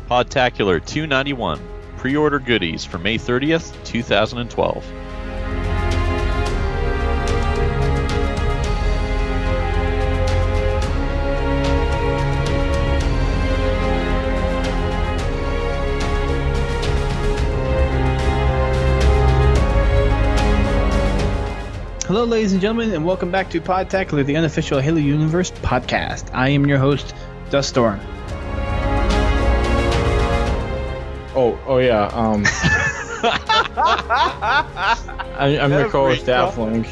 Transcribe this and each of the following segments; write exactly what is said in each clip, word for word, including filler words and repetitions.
Podtacular two ninety-one. Pre-order goodies for May thirtieth, two thousand twelve. Hello, ladies and gentlemen, and welcome back to Podtacular, the unofficial Halo Universe podcast. I am your host, Dust Storm. Oh, oh yeah. Um, I, I'm your co-host, Daffling.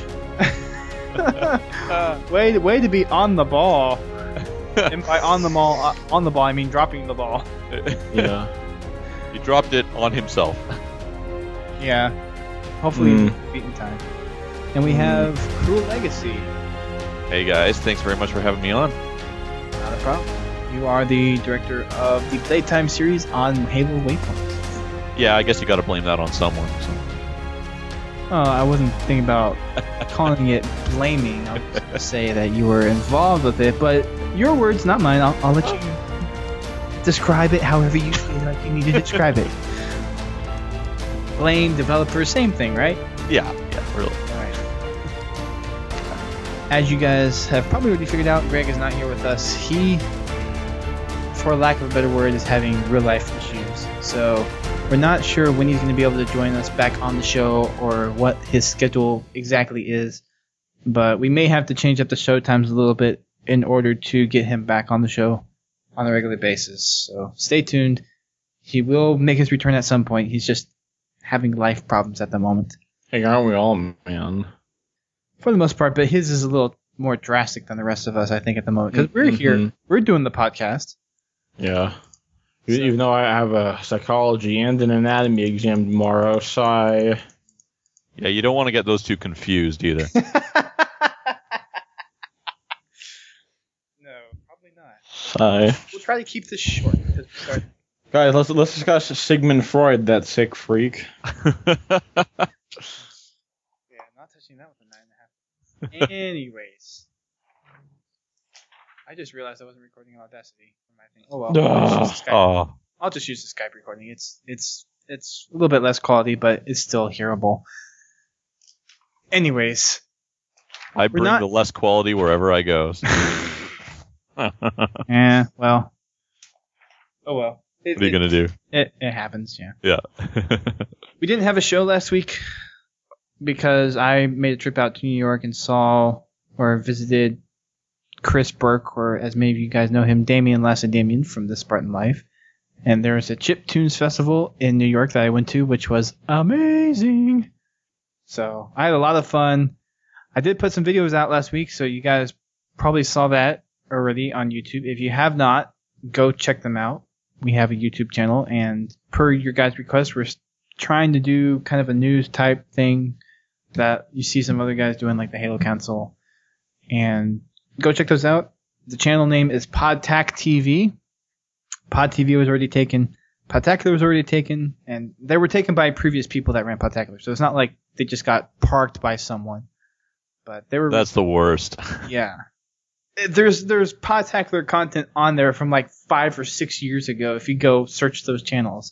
way, to, way to be on the ball. And by on the ball, uh, on the ball, I mean dropping the ball. Yeah. He dropped it on himself. Yeah. Hopefully, Mm. mm. beat in time. And we have Cruel Legacy. Hey guys, thanks very much for having me on. Not a problem. You are the director of the Playtime series on Halo Waypoint. Yeah, I guess you got to blame that on someone. So. Oh, I wasn't thinking about calling it blaming. I was just gonna say that you were involved with it, but your words, not mine. I'll, I'll let you describe it however you feel like you need to describe it. Blame developers, same thing, right? Yeah, yeah, really. As you guys have probably already figured out, Greg is not here with us. He, for lack of a better word, is having real life issues. So we're not sure when he's going to be able to join us back on the show or what his schedule exactly is. But we may have to change up the show times a little bit in order to get him back on the show on a regular basis. So stay tuned. He will make his return at some point. He's just having life problems at the moment. Hey, aren't we all, man? For the most part, but his is a little more drastic than the rest of us, I think, at the moment. Because we're here, Mhm. we're doing the podcast. Yeah. Even though I have a psychology and an anatomy exam tomorrow, so I... Yeah, you don't want to get those two confused either. No, probably not. Sigh. We'll try to keep this short. Because we start... Guys, let's let's discuss Sigmund Freud, that sick freak. Yeah, not touching that with a nine and a half. Anyways. I just realized I wasn't recording on Audacity for my thing. Oh well. I'll just, use the Skype. Oh, I'll just use the Skype recording. It's it's it's a little bit less quality, but it's still hearable. Anyways. I bring not- the less quality wherever I go. So. Yeah, well. Oh well. It, What are you it, going to do? It, it happens, yeah. Yeah. We didn't have a show last week because I made a trip out to New York and saw or visited Chris Burke, or as many of you guys know him, Damien Lacedemian from The Spartan Life. And there was a Chiptunes Festival in New York that I went to, which was amazing. So I had a lot of fun. I did put some videos out last week, so you guys probably saw that already on YouTube. If you have not, go check them out. We have a YouTube channel, and per your guys' request, we're trying to do kind of a news type thing that you see some other guys doing, like the Halo Council. And go check those out. The channel name is Podtac T V. Pod T V was already taken. Podtacular was already taken, and they were taken by previous people that ran Podtacular. So it's not like they just got parked by someone. But they were. That's the worst. Yeah. There's there's Podtacular content on there from like five or six years ago if you go search those channels.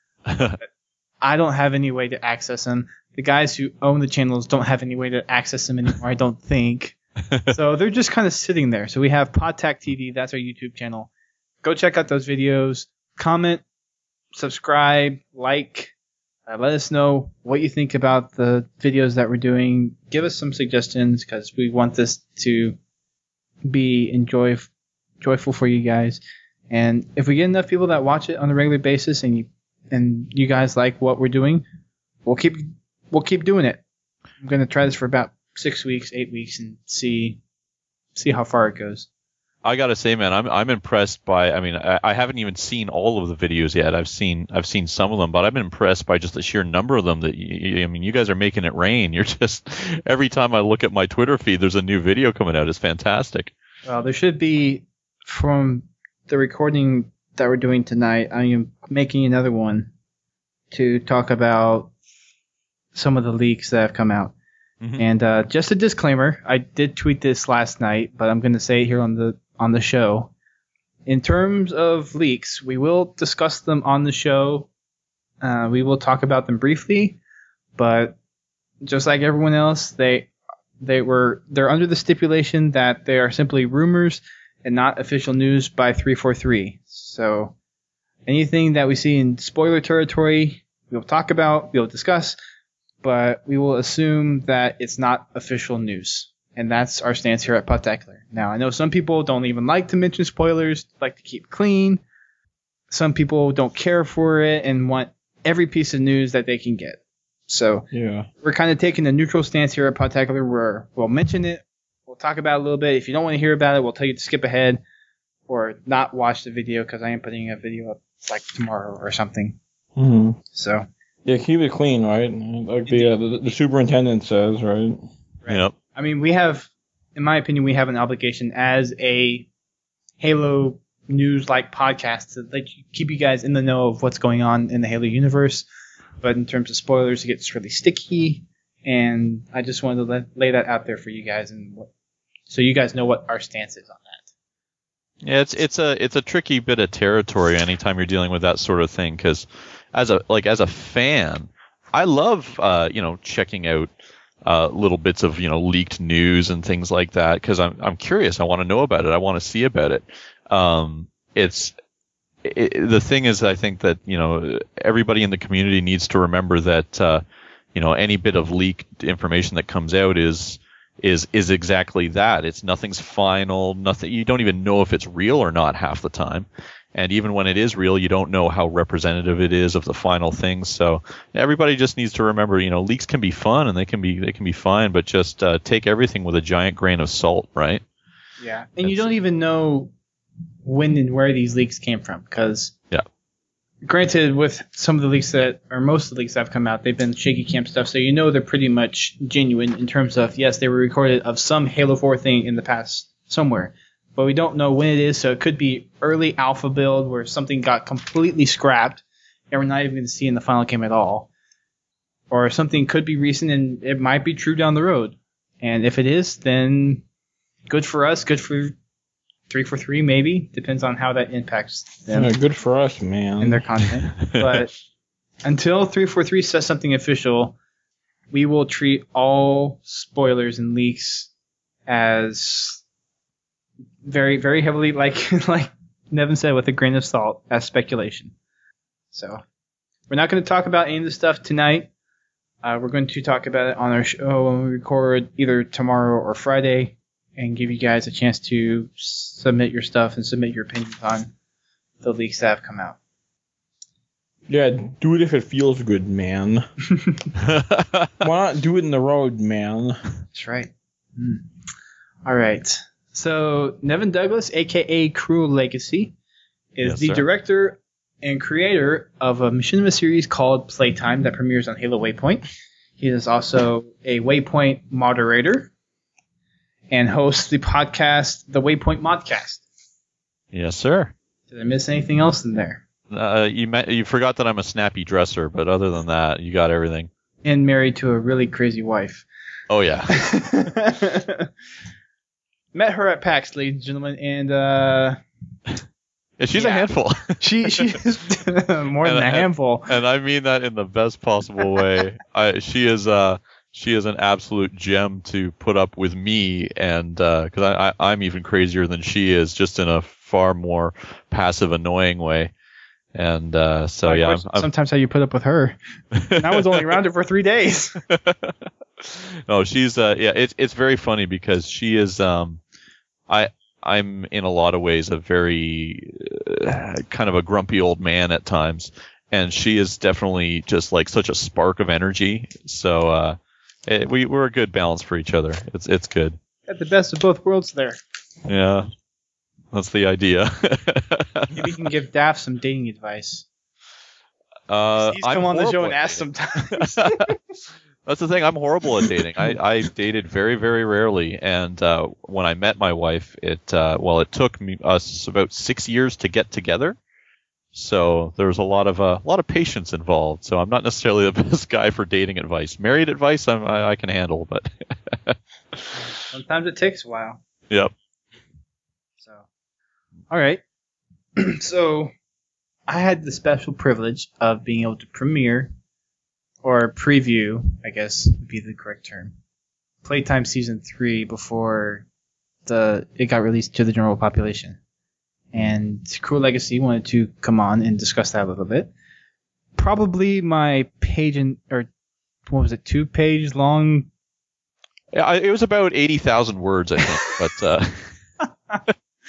I don't have any way to access them. The guys who own the channels don't have any way to access them anymore, I don't think. So they're just kind of sitting there. So we have Podtac T V, that's our YouTube channel. Go check out those videos. Comment, subscribe, like. Uh, let us know what you think about the videos that we're doing. Give us some suggestions because we want this to be enjoy joyful for you guys. And if we get enough people that watch it on a regular basis and you and you guys like what we're doing, we'll keep we'll keep doing it. I'm gonna try this for about six weeks, eight weeks, and see see how far it goes. I gotta say, man, I'm I'm impressed by. I mean, I, I haven't even seen all of the videos yet. I've seen I've seen some of them, but I've been impressed by just the sheer number of them. That you, I mean, you guys are making it rain. You're just every time I look at my Twitter feed, there's a new video coming out. It's fantastic. Well, there should be from the recording that we're doing tonight. I am making another one to talk about some of the leaks that have come out. Mm-hmm. And uh, just a disclaimer, I did tweet this last night, but I'm going to say it here on the on the show. in terms of leaks, we will discuss them on the show. Uh, we will talk about them briefly, but just like everyone else, they they were they're under the stipulation that they are simply rumors and not official news by three forty-three. So anything that we see in spoiler territory, we will talk about, we will discuss, but we will assume that it's not official news. And that's our stance here at Podtacular. Now, I know some people don't even like to mention spoilers, like to keep clean. Some people don't care for it and want every piece of news that they can get. So yeah, we're kind of taking a neutral stance here at Podtacular where we'll mention it, we'll talk about it a little bit. If you don't want to hear about it, we'll tell you to skip ahead or not watch the video because I am putting a video up like tomorrow or something. Mm-hmm. So yeah, keep it clean, right? Like the, uh, the the superintendent says, right? Right. Yep. I mean, we have, in my opinion, we have an obligation as a Halo news-like podcast to like keep you guys in the know of what's going on in the Halo universe. But in terms of spoilers, it gets really sticky, and I just wanted to let, lay that out there for you guys, and what, so you guys know what our stance is on that. Yeah, it's it's a it's a tricky bit of territory anytime you're dealing with that sort of thing because as a like as a fan, I love uh, you know checking out uh, little bits of you know leaked news and things like that because I'm I'm curious. I want to know about it. I want to see about it. Um, it's it, the thing is, I think that you know everybody in the community needs to remember that uh, you know any bit of leaked information that comes out is is is exactly that. It's nothing's final. Nothing. You don't even know if it's real or not half the time. And even when it is real, you don't know how representative it is of the final thing. So everybody just needs to remember, you know, leaks can be fun and they can be they can be fine, but just uh, take everything with a giant grain of salt, right? Yeah, and That's, you don't even know when and where these leaks came from, because yeah, granted, with some of the leaks that, or most of the leaks that have come out, they've been shaky cam stuff, so you know they're pretty much genuine in terms of yes, they were recorded of some Halo four thing in the past somewhere. But we don't know when it is, so it could be early alpha build where something got completely scrapped and we're not even going to see in the final game at all. Or something could be recent and it might be true down the road. And if it is, then good for us, good for three forty-three maybe. Depends on how that impacts them. Yeah, good for us, man. And their content. But until three forty-three says something official, we will treat all spoilers and leaks as very, very heavily, like like Nevin said, with a grain of salt, as speculation. So we're not going to talk about any of this stuff tonight. Uh, we're going to talk about it on our show when we record either tomorrow or Friday and give you guys a chance to submit your stuff and submit your opinions on the leaks that have come out. Yeah, do it if it feels good, man. Why not do it in the road, man? That's right. Mm. All right. So Nevin Douglas, a k a. Cruel Legacy, is yes, the sir. director and creator of a machinima series called Playtime that premieres on Halo Waypoint. He is also a Waypoint moderator and hosts the podcast, the Waypoint Modcast. Yes, sir. Did I miss anything else in there? Uh, you met, you forgot that I'm a snappy dresser, but other than that, you got everything. And married to a really crazy wife. Oh, yeah. Met her at PAX, ladies and gentlemen, and uh, yeah, she's yeah. a handful. she she's more than and, a handful. And, and I mean that in the best possible way. I, she is uh she is an absolute gem to put up with me, and because uh, I, I I'm even crazier than she is, just in a far more passive, annoying way. And uh, so like, yeah, I'm, I'm, sometimes how you put up with her. And I was only around her for three days. No, she's uh yeah, it's it's very funny because she is um I I'm in a lot of ways a very uh, kind of a grumpy old man at times, and she is definitely just like such a spark of energy. So uh it, we we're a good balance for each other. It's it's good. Got the best of both worlds there. Yeah. That's the idea. Maybe you can give Daft some dating advice. Uh, He's I'm come on the show horrible and at asked dating. sometimes. That's the thing. I'm horrible at dating. I, I dated very, very rarely. And uh, when I met my wife, it uh, well, it took me us about six years to get together. So there was a lot of a uh, lot of patience involved. So I'm not necessarily the best guy for dating advice. Married advice, I'm, I, I can handle, but Sometimes it takes a while. Yep. So, all right. So I had the special privilege of being able to premiere or preview, I guess would be the correct term, Playtime Season three before the it got released to the general population. And Cruel Legacy wanted to come on and discuss that a little bit. Probably my page and or what was it, two page long? Yeah, I- it was about eighty thousand words, I think. But uh,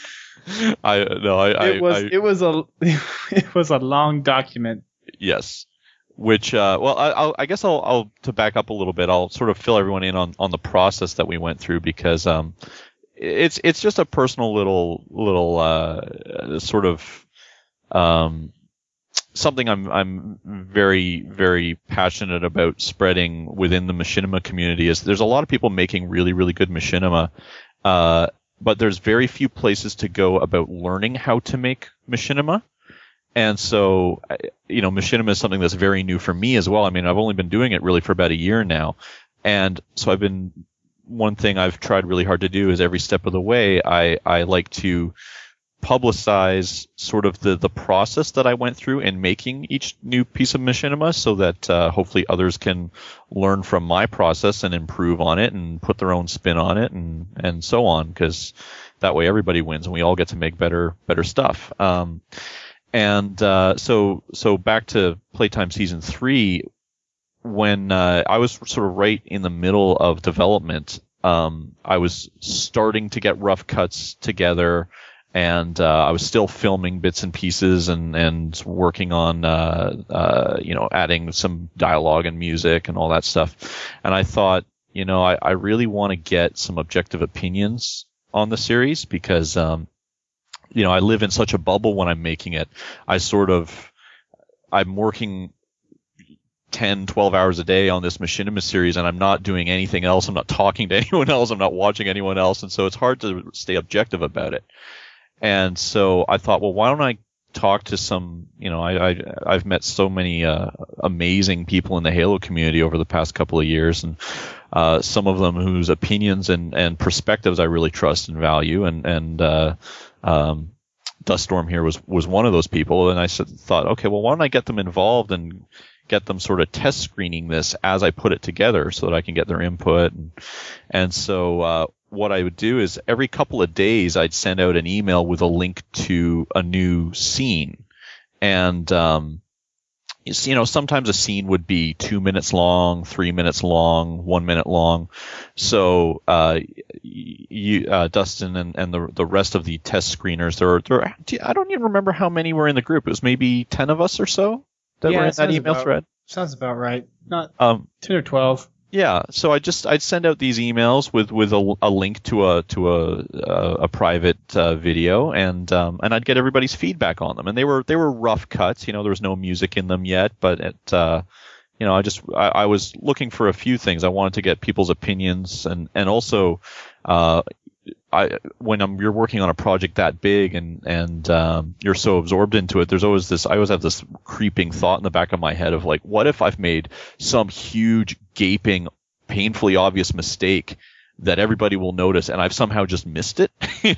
I no, I It was I, I, it was a it was a long document. yes. Which, uh, well, I, I'll, I guess I'll, I'll, to back up a little bit, I'll sort of fill everyone in on, on the process that we went through because, um, it's, it's just a personal little, little, uh, sort of, um, something I'm, I'm very, very passionate about spreading within the machinima community is there's a lot of people making really, really good machinima, uh, but there's very few places to go about learning how to make machinima. And so, you know, machinima is something that's very new for me as well. I mean, I've only been doing it really for about a year now. And so I've been, one thing I've tried really hard to do is every step of the way, I, I like to publicize sort of the, the process that I went through in making each new piece of machinima so that uh, hopefully others can learn from my process and improve on it and put their own spin on it and, and so on, because that way everybody wins and we all get to make better, better stuff. Um, And uh, so, so back to Playtime Season three, when uh, I was sort of right in the middle of development, um, I was starting to get rough cuts together, and uh, I was still filming bits and pieces and, and working on, uh, uh, you know, adding some dialogue and music and all that stuff. And I thought, you know, I, I really want to get some objective opinions on the series because um, you know, I live in such a bubble when I'm making it. I sort of, I'm working ten, twelve hours a day on this machinima series and I'm not doing anything else. I'm not talking to anyone else. I'm not watching anyone else. And so it's hard to stay objective about it. And so I thought, well, why don't I talk to some, you know, I, I, I've met so many uh, amazing people in the Halo community over the past couple of years, and uh, some of them whose opinions and, and perspectives I really trust and value. And, and, uh, Um, Duststorm here was, was one of those people, and I said, thought, okay, well, why don't I get them involved and get them sort of test screening this as I put it together so that I can get their input. And, and so uh, what I would do is every couple of days I'd send out an email with a link to a new scene. And um, you know, sometimes a scene would be two minutes long, three minutes long, one minute long. So, uh, you, uh, Dustin and, and the the rest of the test screeners, there are, there are, I don't even remember how many were in the group. It was maybe ten of us or so that Yeah, were in it that sounds email about- thread. Sounds about right. Not Um, ten or twelve. yeah. So I just I'd send out these emails with with a, a link to a to a a, a private uh, video, and um and I'd get everybody's feedback on them, and they were they were rough cuts. You know, there was no music in them yet, but it uh you know I just I, I was looking for a few things. I wanted to get people's opinions, and and also uh I when I'm you're working on a project that big and and um, you're so absorbed into it, there's always this. I always have this creeping thought in the back of my head of like, what if I've made some huge, gaping, painfully obvious mistake that everybody will notice, and I've somehow just missed it.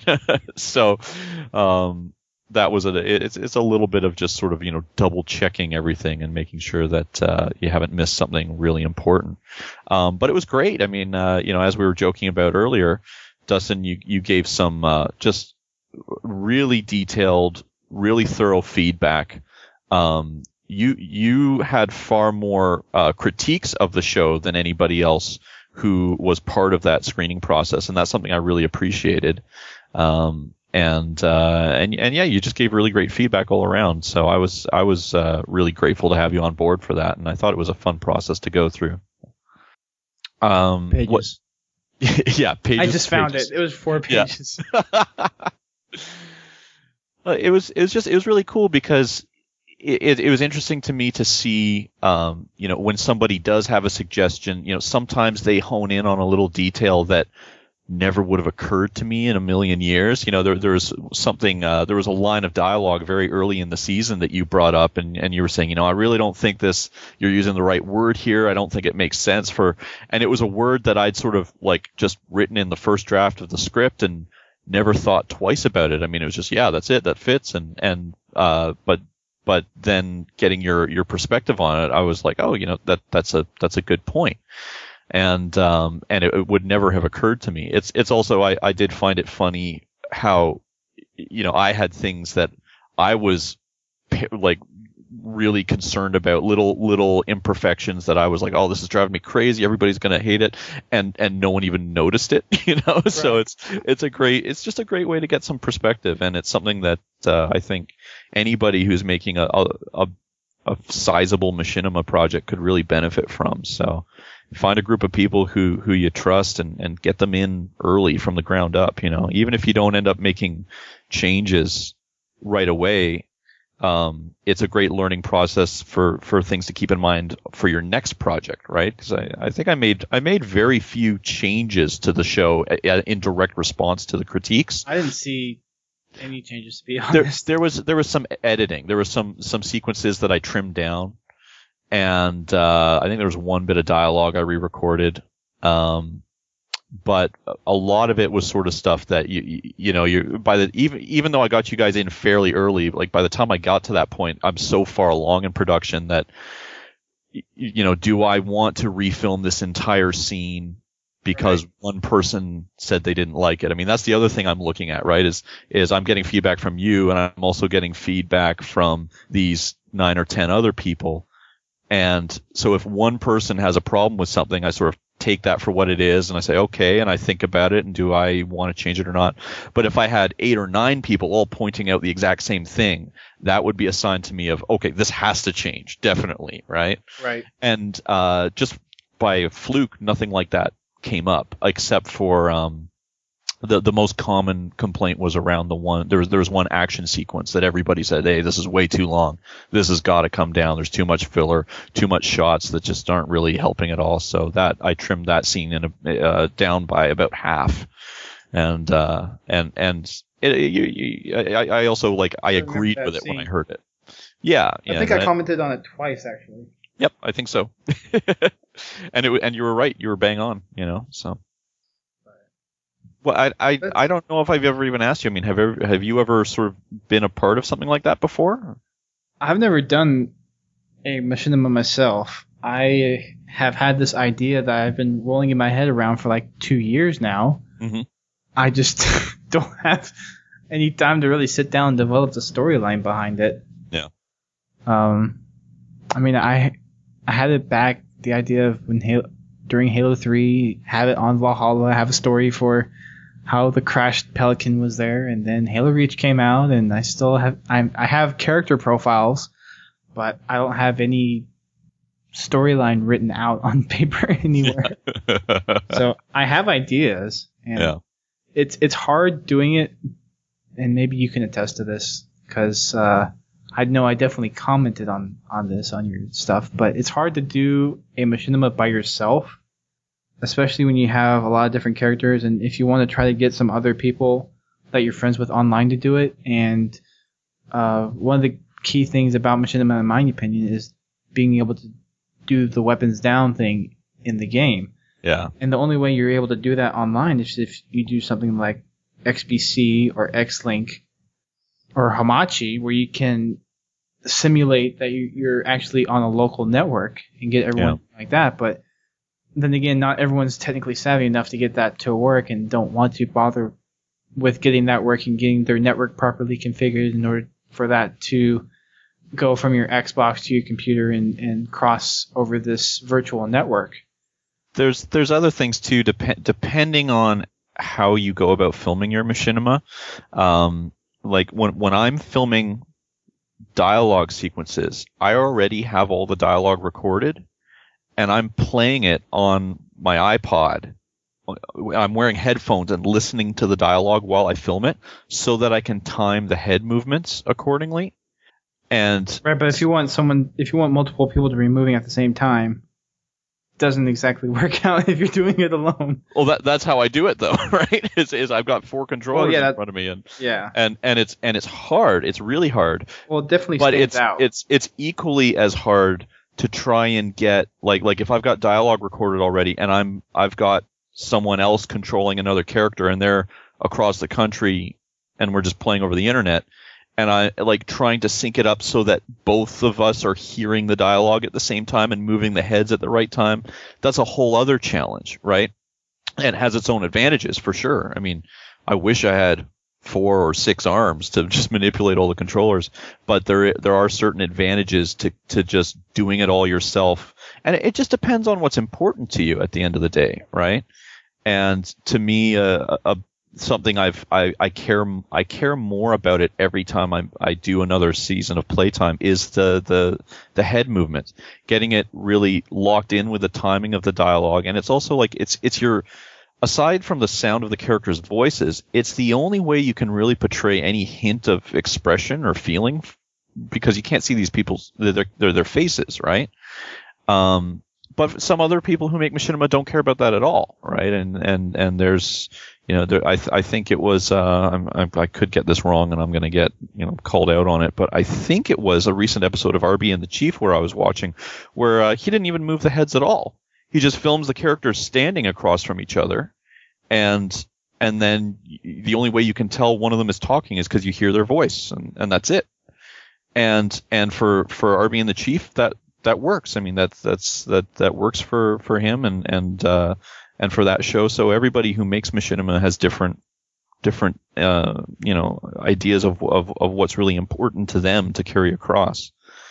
So um, that was a it's it's a little bit of just sort of you know double checking everything and making sure that uh, you haven't missed something really important. Um, but it was great. I mean, uh, you know, as we were joking about earlier, Dustin, you, you gave some uh, just really detailed, really thorough feedback. Um, you you had far more uh, critiques of the show than anybody else who was part of that screening process, and that's something I really appreciated. Um, and uh, and and yeah, you just gave really great feedback all around. So I was I was uh, really grateful to have you on board for that, and I thought it was a fun process to go through. Um, Pages. What, yeah, pages. I just found pages. it. It was four Yeah. pages. it was it was just it was really cool because it, it, it was interesting to me to see um, you know when somebody does have a suggestion, you know sometimes they hone in on a little detail that never would have occurred to me in a million years. You know there there was something uh, there was a line of dialogue very early in the season that you brought up, and, and you were saying, you know I really don't think this you're using the right word here. I don't think it makes sense for, and it was a word that I'd sort of like just written in the first draft of the script and never thought twice about it. I mean, it was just, yeah, that's it, that fits, and and uh, but but then getting your your perspective on it, I was like, oh, you know, that that's a that's a good point. And um and it, it would never have occurred to me. It's it's also I, I did find it funny how, you know, I had things that I was like really concerned about, little little imperfections that I was like, oh, this is driving me crazy, everybody's gonna hate it, and and no one even noticed it, you know. Right. So it's it's a great it's just a great way to get some perspective, and it's something that uh, I think anybody who's making a, a a a sizable machinima project could really benefit from. So find a group of people who, who you trust and, and get them in early from the ground up, you know, even if you don't end up making changes right away. Um, it's a great learning process for, for things to keep in mind for your next project, right? Because I, I think I made I made very few changes to the show in direct response to the critiques. I didn't see any changes, to be There, honest. there was there was some editing. There was some some sequences that I trimmed down, and uh, I think there was one bit of dialogue I re-recorded. Um, but a lot of it was sort of stuff that you you, you know you by the even even though I got you guys in fairly early, like by the time I got to that point, I'm so far along in production that you know, do I want to refilm this entire scene because right. one person said they didn't like it? I mean, that's the other thing I'm looking at, right? Is is I'm getting feedback from you, and I'm also getting feedback from these nine or ten other people. And so if one person has a problem with something, I sort of take that for what it is, and I say, okay, and I think about it, and do I want to change it or not? But if I had eight or nine people all pointing out the exact same thing, that would be a sign to me of, okay, this has to change, definitely, right? Right. And uh, just by fluke, nothing like that came up, except for um, the the most common complaint was around the one, there was, there was one action sequence that everybody said, hey, this is way too long. This has got to come down. There's too much filler, too much shots that just aren't really helping at all. So that I trimmed that scene in a, uh, down by about half. And uh, and and it, you, you, I, I also like I, I agreed with it scene. when I heard it. Yeah, I yeah, think I commented on it twice actually. Yep, I think so. and it and you were right. You were bang on. You know, so. Well, I I I don't know if I've ever even asked you. I mean, have ever, have you ever sort of been a part of something like that before? I've never done a machinima myself. I have had this idea that I've been rolling in my head around for like two years now. Mm-hmm. I just don't have any time to really sit down and develop the storyline behind it. Yeah. Um, I mean, I I had it back, the idea of when Halo, during Halo three, have it on Valhalla, have a story for how the crashed Pelican was there, and then Halo Reach came out, and I still have I I have character profiles, but I don't have any storyline written out on paper anywhere. Yeah. So I have ideas, and yeah. it's it's hard doing it, and maybe you can attest to this because uh, I know I definitely commented on on this on your stuff, but it's hard to do a machinima by yourself. Especially when you have a lot of different characters, and if you want to try to get some other people that you're friends with online to do it. And uh, one of the key things about machinima, in my opinion, is being able to do the weapons down thing in the game. Yeah. And the only way you're able to do that online is if you do something like X B C or X-Link or Hamachi, where you can simulate that you're actually on a local network and get everyone yeah. like that. But then again, not everyone's technically savvy enough to get that to work and don't want to bother with getting that working, getting their network properly configured in order for that to go from your Xbox to your computer and, and cross over this virtual network. There's there's other things too, dep- depending on how you go about filming your machinima. Um, like when when I'm filming dialogue sequences, I already have all the dialogue recorded. And I'm playing it on my iPod. I'm wearing headphones and listening to the dialogue while I film it so that I can time the head movements accordingly. And right, but if you want someone, if you want multiple people to be moving at the same time, it doesn't exactly work out if you're doing it alone. Well, that that's how I do it though, right? Is is I've got four controllers well, yeah, that, in front of me, and yeah, and and it's and it's hard. It's really hard. Well, it definitely but stands it's, out. It's it's equally as hard to try and get like like if I've got dialogue recorded already and I'm I've got someone else controlling another character and they're across the country and we're just playing over the internet, and I like trying to sync it up so that both of us are hearing the dialogue at the same time and moving the heads at the right time. That's a whole other challenge, right? And it has its own advantages for sure. I mean, I wish I had four or six arms to just manipulate all the controllers, but there there are certain advantages to to just doing it all yourself, and it just depends on what's important to you at the end of the day, right? And to me, uh, a something I've I, I care I care more about it every time I I do another season of playtime is the the the head movement, getting it really locked in with the timing of the dialogue, and it's also like it's it's your aside from the sound of the characters' voices, it's the only way you can really portray any hint of expression or feeling, because you can't see these people's their their, their faces, right? Um, but some other people who make machinima don't care about that at all, right? And and and there's you know there, I th- I think it was uh, I'm, I'm, I could get this wrong and I'm going to get you know called out on it, but I think it was a recent episode of R B and the Chief where I was watching where uh, he didn't even move the heads at all. He just films the characters standing across from each other, and and then the only way you can tell one of them is talking is because you hear their voice, and, and that's it. And and for, for R B and the Chief, that that works. I mean, that's that's that that works for, for him and and uh, and for that show. So everybody who makes machinima has different different uh, you know ideas of, of of what's really important to them to carry across.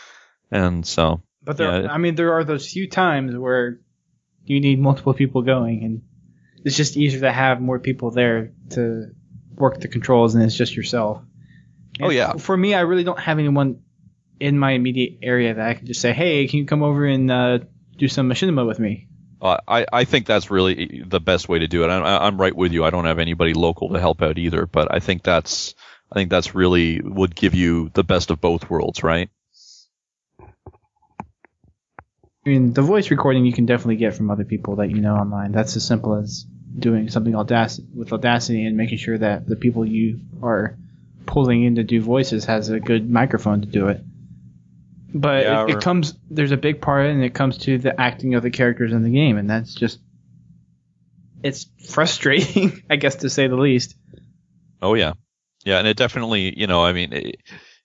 And so, but there, yeah. I mean, there are those few times where you need multiple people going, and it's just easier to have more people there to work the controls, and it's just yourself. And oh yeah. For me, I really don't have anyone in my immediate area that I can just say, "Hey, can you come over and uh, do some machinima with me?" Uh, I I think that's really the best way to do it. I, I'm right with you. I don't have anybody local to help out either, but I think that's I think that's really would give you the best of both worlds, right? I mean, the voice recording you can definitely get from other people that you know online. That's as simple as doing something Audacity, with Audacity and making sure that the people you are pulling in to do voices has a good microphone to do it. But yeah, it, it or, comes, there's a big part, and it comes to the acting of the characters in the game, and that's just, it's frustrating, I guess, to say the least. Oh yeah, yeah, and it definitely, you know, I mean. It,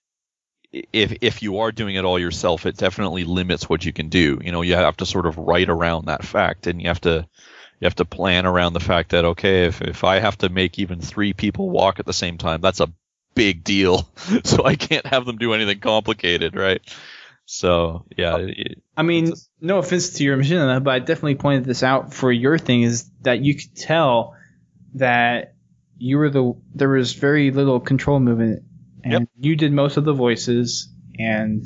If if you are doing it all yourself, it definitely limits what you can do. You know, you have to sort of write around that fact, and you have to you have to plan around the fact that okay, if if I have to make even three people walk at the same time, that's a big deal. So I can't have them do anything complicated, right? So yeah. It, I mean, no offense to your machine, but I definitely pointed this out for your thing is that you could tell that you were the there was very little control movement. And yep. You did most of the voices, and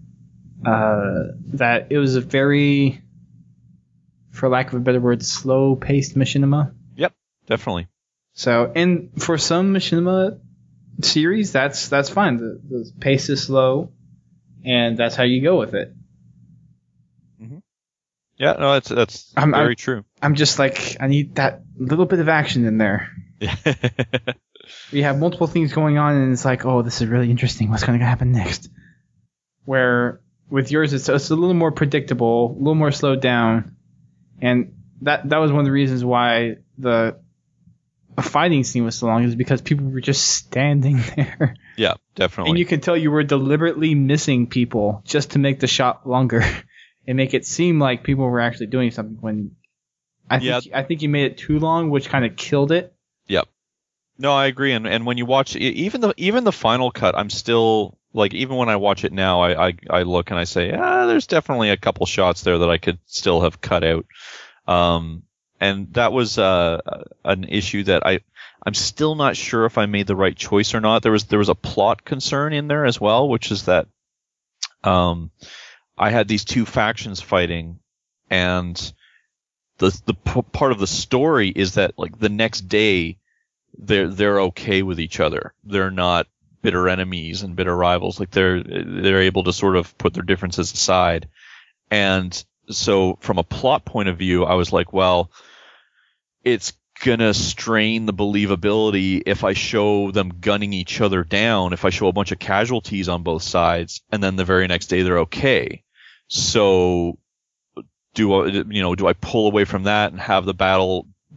uh, that it was a very, for lack of a better word, slow-paced machinima. Yep, definitely. So, and for some machinima series, that's that's fine. The, the pace is slow, and that's how you go with it. Mm-hmm. Yeah, no, that's that's I'm, very I'm, true. I'm just like, I need that little bit of action in there. Yeah. We have multiple things going on, and it's like, oh, this is really interesting. What's going to happen next? Where with yours, it's, it's a little more predictable, a little more slowed down, and that that was one of the reasons why the fighting scene was so long, is because people were just standing there. Yeah, definitely. And you can tell you were deliberately missing people just to make the shot longer and make it seem like people were actually doing something. When I think yeah. I think you made it too long, which kind of killed it. Yep. No, I agree, and and when you watch even the even the final cut, I'm still like even when I watch it now, I I, I look and I say, ah, there's definitely a couple shots there that I could still have cut out, um, and that was uh an issue that I I'm still not sure if I made the right choice or not. There was there was a plot concern in there as well, which is that um I had these two factions fighting, and the the p- part of the story is that like the next day. They're they're okay with each other. They're not bitter enemies and bitter rivals. Like they're they're able to sort of put their differences aside. And so from a plot point of view, I was like, well, it's gonna strain the believability if I show them gunning each other down, if I show a bunch of casualties on both sides, and then the very next day they're okay. So do I, you know, do I pull away from that and have the battle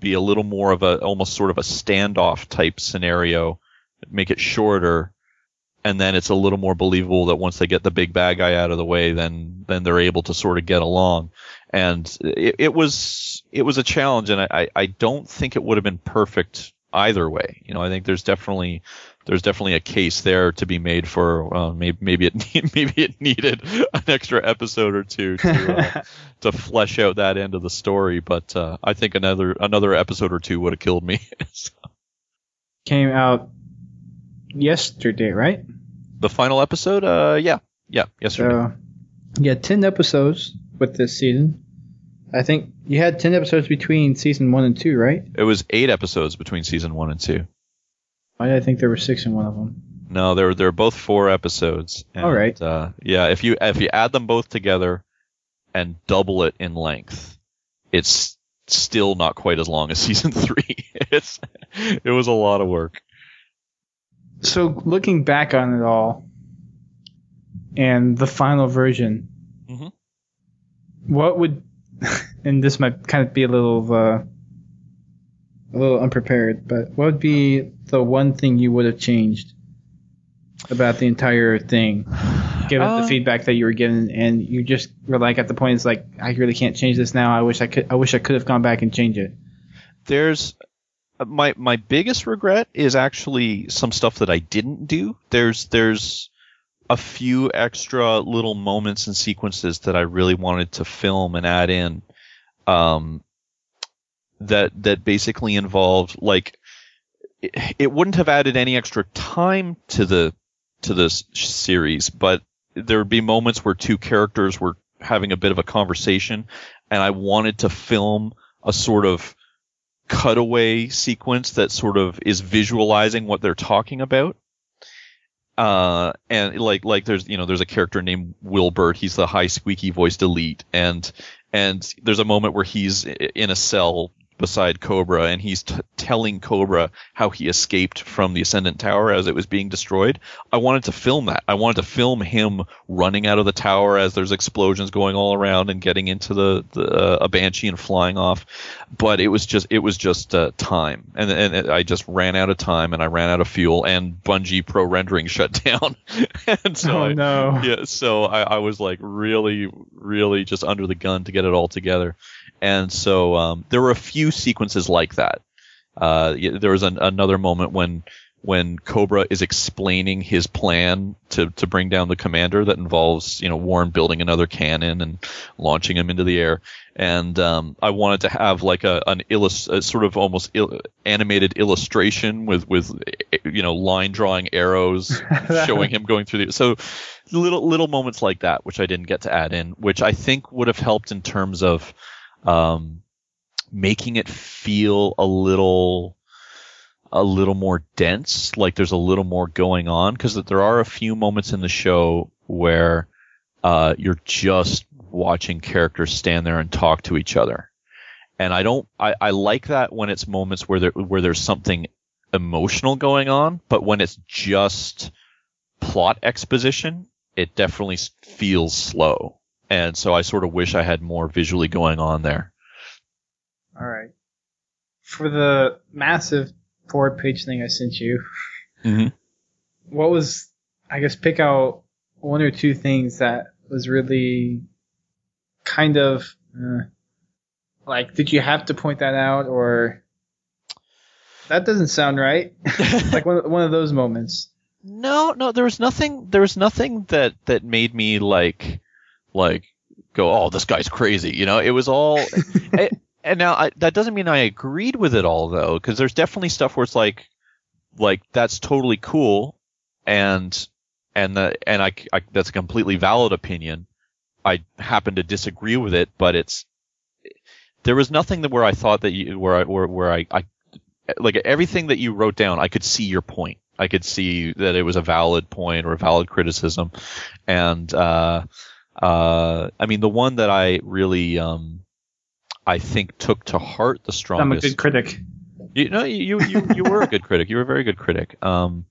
be a little more of a almost sort of a standoff type scenario, make it shorter, and then it's a little more believable that once they get the big bad guy out of the way, then then they're able to sort of get along. And it, it was it was a challenge, and I, I don't think it would have been perfect either way. You know, I think there's definitely there's definitely a case there to be made for uh, maybe maybe it maybe it needed an extra episode or two to uh, to flesh out that end of the story. But uh, I think another another episode or two would have killed me. So. Came out yesterday, right? The final episode, uh, yeah, yeah, yesterday. So, yeah, ten episodes with this season. I think you had ten episodes between season one and two, right? It was eight episodes between season one and two. Why did I think there were six in one of them? No, they're they're both four episodes. And, All right. Uh, yeah, if you if you add them both together and double it in length, it's still not quite as long as season three. It's it was a lot of work. So looking back on it all, and the final version, mm-hmm. what would, and this might kind of be a little, uh, a little unprepared, but what would be the one thing you would have changed about the entire thing, given uh, the feedback that you were given, and you just were like at the point, it's like, I really can't change this now. I wish I could. I wish I could have gone back and changed it. There's. My my biggest regret is actually some stuff that I didn't do. There's there's a few extra little moments and sequences that I really wanted to film and add in, um, that that basically involved, like, it, it wouldn't have added any extra time to the to this series, but there would be moments where two characters were having a bit of a conversation, and I wanted to film a sort of cutaway sequence that sort of is visualizing what they're talking about. Uh, and like, like there's, you know, there's a character named Wilbert. He's the high squeaky voiced elite. And, and there's a moment where he's in a cell beside Cobra, and he's t- telling Cobra how he escaped from the Ascendant Tower as it was being destroyed. I wanted to film that. I wanted to film him running out of the tower as there's explosions going all around and getting into the, the uh, a Banshee and flying off. But it was just it was just uh, time, and and I just ran out of time, and I ran out of fuel, and Bungie Pro Rendering shut down. And so oh I, no! Yeah, so I, I was like really, really just under the gun to get it all together. And so um, there were a few sequences like that. Uh, there was an, another moment when when Cobra is explaining his plan to, to bring down the commander that involves, you know, Warren building another cannon and launching him into the air. And um, I wanted to have like a an illus- a sort of almost il- animated illustration with with you know line drawing arrows showing him going through the so little little moments like that, which I didn't get to add in, which I think would have helped in terms of um, making it feel a little, a little more dense, like there's a little more going on, because there are a few moments in the show where uh, you're just watching characters stand there and talk to each other, and I don't, I, I like that when it's moments where there where there's something emotional going on, but when it's just plot exposition, it definitely feels slow. And so I sort of wish I had more visually going on there. All right. For the massive four-page thing I sent you, mm-hmm. what was, I guess, pick out one or two things that was really kind of, uh, like, did you have to point that out, or that doesn't sound right? Like one, one of those moments. No, no, there was nothing, there was nothing that, that made me like, like go, oh, this guy's crazy. You know, it was all, it, and now I, that doesn't mean I agreed with it all though, because there's definitely stuff where it's like, like that's totally cool, and and the and I, I that's a completely valid opinion. I happen to disagree with it, but it's there was nothing that where I thought that you where I where, where I, I like everything that you wrote down, I could see your point. I could see that it was a valid point or a valid criticism, and uh, uh, I mean the one that I really um, I think took to heart the strongest. I'm a good critic. You know, you you you were a good critic. You were a very good critic. Um,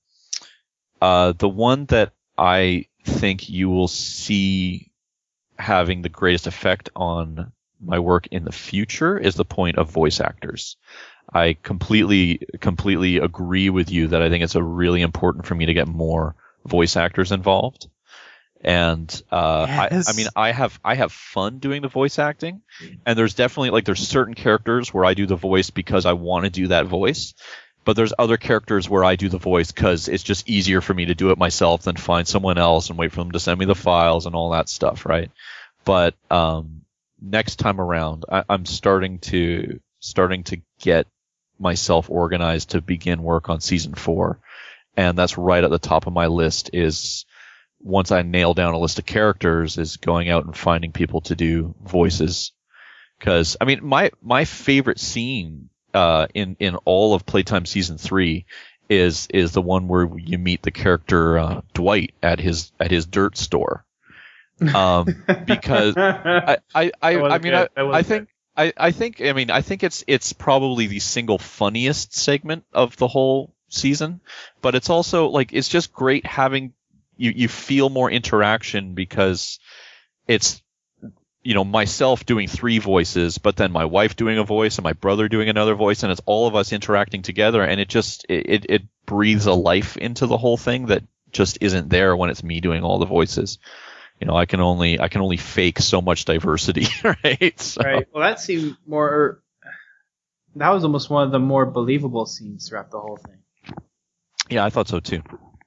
uh, the one that I think you will see having the greatest effect on my work in the future is the point of voice actors. I completely, completely agree with you that I think it's a really important for me to get more voice actors involved. And uh, Yes. I, I mean, I have I have fun doing the voice acting, and there's definitely like there's certain characters where I do the voice because I want to do that voice, but there's other characters where I do the voice because it's just easier for me to do it myself than find someone else and wait for them to send me the files and all that stuff, right? But um, next time around, I, I'm starting to starting to get myself organized to begin work on season four, and that's right at the top of my list. Is once I nail down a list of characters, is going out and finding people to do voices. Because I mean, my my favorite scene uh, in in all of Playtime season three is is the one where you meet the character uh, Dwight at his at his dirt store. Um, because I I I, I mean I, I think. I, I think I mean I think it's it's probably the single funniest segment of the whole season, but it's also like it's just great having you, you feel more interaction because it's you know myself doing three voices, but then my wife doing a voice and my brother doing another voice, and it's all of us interacting together, and it just it, it breathes a life into the whole thing that just isn't there when it's me doing all the voices. You know, I can only I can only fake so much diversity, right? So. Right. Well, that seemed more. That was almost one of the more believable scenes throughout the whole thing. Yeah, I thought so too.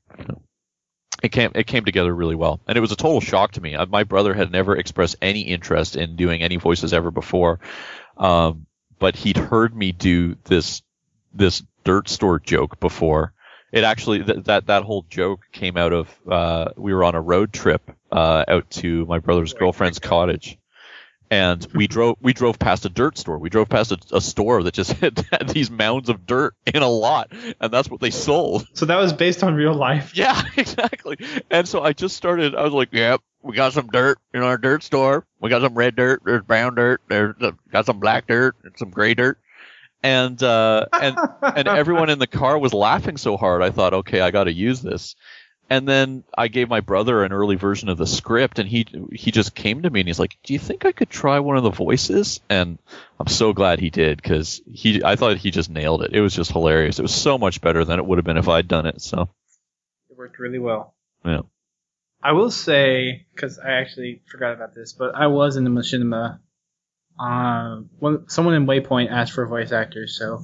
It came it came together really well, and it was a total shock to me. My brother had never expressed any interest in doing any voices ever before, um, but he'd heard me do this this dirt store joke before. It actually th- that that whole joke came out of uh, we were on a road trip uh, out to my brother's girlfriend's cottage, and we drove we drove past a dirt store. We drove past a, a store that just had, had these mounds of dirt in a lot, and that's what they sold. So that was based on real life. Yeah, exactly. And so I just started. I was like, "Yep, we got some dirt in our dirt store. We got some red dirt. There's brown dirt. There's uh, got some black dirt and some gray dirt." And uh, and and everyone in the car was laughing so hard. I thought, okay, I got to use this. And then I gave my brother an early version of the script, and he he just came to me and he's like, "Do you think I could try one of the voices?" And I'm so glad he did, because he I thought he just nailed it. It was just hilarious. It was so much better than it would have been if I'd done it. So it worked really well. Yeah. I will say, because I actually forgot about this, but I was in the machinima. Um, when someone in Waypoint asked for voice actors, so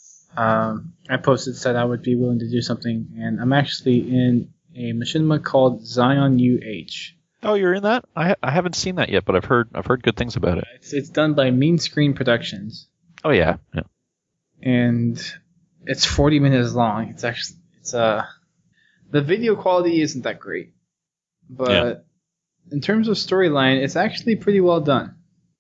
um, I posted said I would be willing to do something, and I'm actually in a machinima called Zion U H. Oh, you're in that? I I haven't seen that yet, but I've heard I've heard good things about it. It's, it's done by Mean Screen Productions. Oh yeah, yeah. And it's forty minutes long. It's actually it's uh the video quality isn't that great, but Yeah. in terms of storyline, it's actually pretty well done.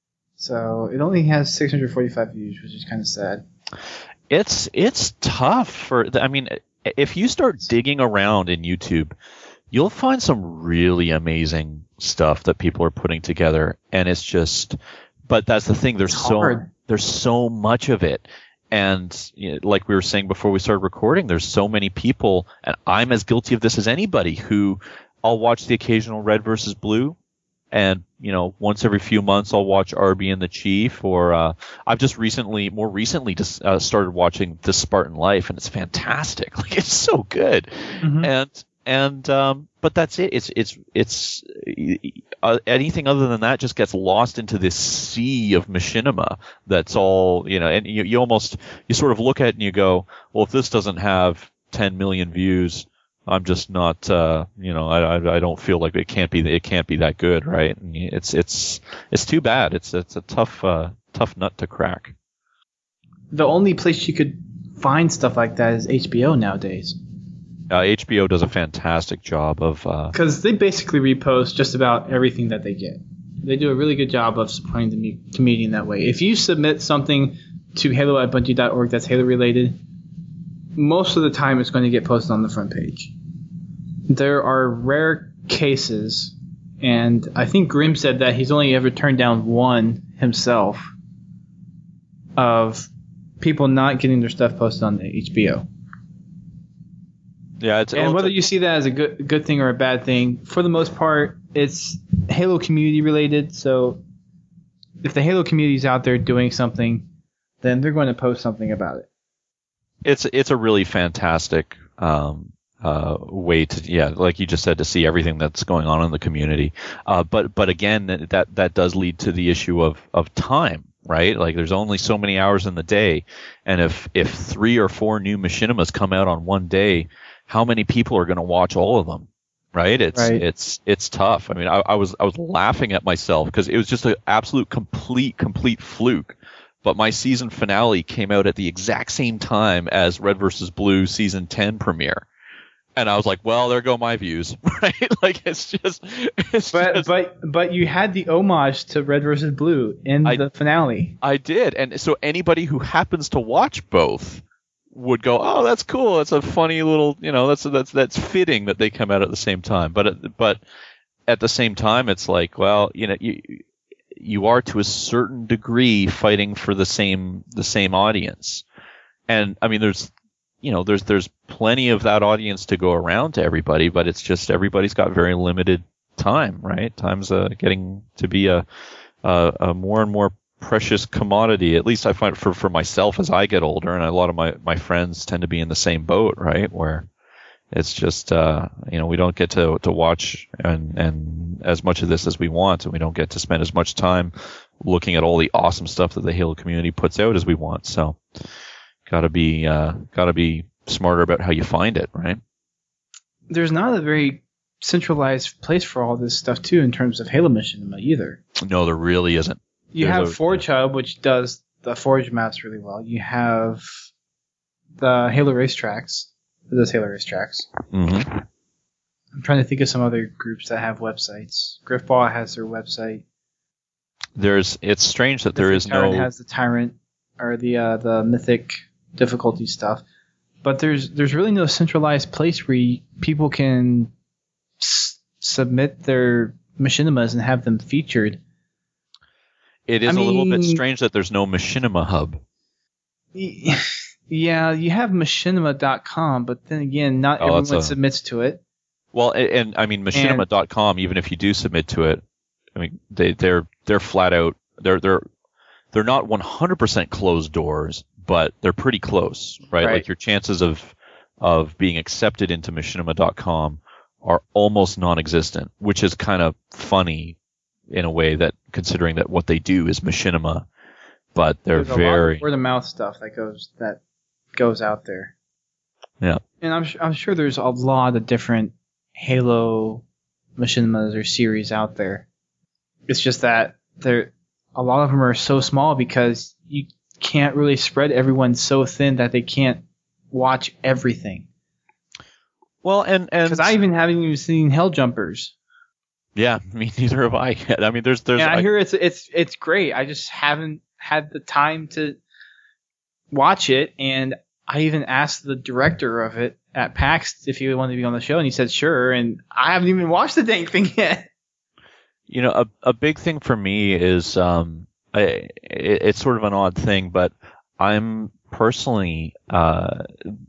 So it only has six hundred forty-five views, which is kind of sad. It's it's tough for. I mean, if you start digging around in YouTube, you'll find some really amazing stuff that people are putting together, and it's just. But that's the thing. There's It's so hard. there's so much of it, and you know, like we were saying before we started recording, there's so many people, and I'm as guilty of this as anybody, who I'll watch the occasional Red versus Blue. And, you know, once every few months I'll watch Arby and the Chief, or uh, I've just recently, more recently, just uh, started watching This Spartan Life, and it's fantastic. Like, it's so good. Mm-hmm. And and um, but that's it. It's it's it's uh, anything other than that just gets lost into this sea of machinima. That's all, you know. And you you almost you sort of look at it and you go, well, if this doesn't have ten million views, I'm just not, uh, you know, I, I I don't feel like it can't be it can't be that good, right? And it's it's it's too bad. It's it's a tough uh, tough nut to crack. The only place you could find stuff like that is H B O nowadays, Uh, H B O does a fantastic job of. Uh, because they basically repost just about everything that they get. They do a really good job of supporting the me- comedian that way. If you submit something to Halo at Bungie dot org that's Halo related, most of the time it's going to get posted on the front page. There are rare cases, and I think Grimm said that he's only ever turned down one himself, of people not getting their stuff posted on the H B O. yeah, it's And whether you see that as a good good thing or a bad thing, for the most part, it's Halo community related, so if the Halo community is out there doing something, then they're going to post something about it. It's it's a really fantastic um, uh, way to, yeah, like you just said, to see everything that's going on in the community. Uh, but but again, that that does lead to the issue of of time, right? Like there's only so many hours in the day, and if if three or four new machinimas come out on one day, how many people are going to watch all of them? Right? It's Right. it's it's tough. I mean, I, I was I was laughing at myself because it was just an absolute complete complete fluke. But my season finale came out at the exact same time as Red versus. Blue season ten premiere. And I was like, well, there go my views, right? Like, it's just, it's But just, but but you had the homage to Red versus. Blue in I- the finale. I did. And so anybody who happens to watch both would go, oh, that's cool. That's a funny little, you know, that's, that's, that's fitting that they come out at the same time. But, at- but at the same time, it's like, well, you know, you, you are to a certain degree fighting for the same, the same audience. And I mean, there's, you know, there's, there's plenty of that audience to go around to everybody, but it's just everybody's got very limited time, right? Time's uh, getting to be a, a, a more and more precious commodity. At least I find for, for myself as I get older, and a lot of my, my friends tend to be in the same boat, right? Where it's just, uh, you know, we don't get to, to watch and, and as much of this as we want, and we don't get to spend as much time looking at all the awesome stuff that the Halo community puts out as we want. So gotta be, uh, gotta be smarter about how you find it, right? There's not a very centralized place for all this stuff too in terms of Halo Machinima either. No, there really isn't. You There's have a- Forge Hub, which does the Forge maps really well. You have the Halo Racetracks. It does Halo Racetracks. Mm-hmm. I'm trying to think of some other groups that have websites. Griffball has their website. There's, it's strange that there Mythic is Tyrant no, has the Tyrant or the uh, the Mythic difficulty stuff. But there's there's really no centralized place where you, people can s- submit their machinimas and have them featured. it is I a little bit mean- strange that there's no Machinima hub. Yeah, you have machinima dot com, but then again, not Oh, everyone that's a- submits to it. Well, and, and I mean, machinima dot com, even if you do submit to it, I mean, they, they're, they're flat out, they're, they're, they're not one hundred percent closed doors, but they're pretty close, right? Right. Like your chances of, of being accepted into machinima dot com are almost non-existent, which is kind of funny in a way that, considering that what they do is machinima, but they're There's a very, lot of word of mouth stuff that goes that goes out there. Yeah. And I'm su- I'm sure there's a lot of different Halo machinimas or series out there. It's just that there a lot of them are so small because you can't really spread everyone so thin that they can't watch everything. well, and, and, Because I even haven't even seen Hell Jumpers. yeah, I mean, neither have I yet. I mean, there's, there's, And I I- hear it's it's it's great. I just haven't had the time to watch it, and I even asked the director of it at PAX if he wanted to be on the show, and he said sure. And I haven't even watched the dang thing yet. you know, a a big thing for me is um, I, it, it's sort of an odd thing, but I'm personally uh,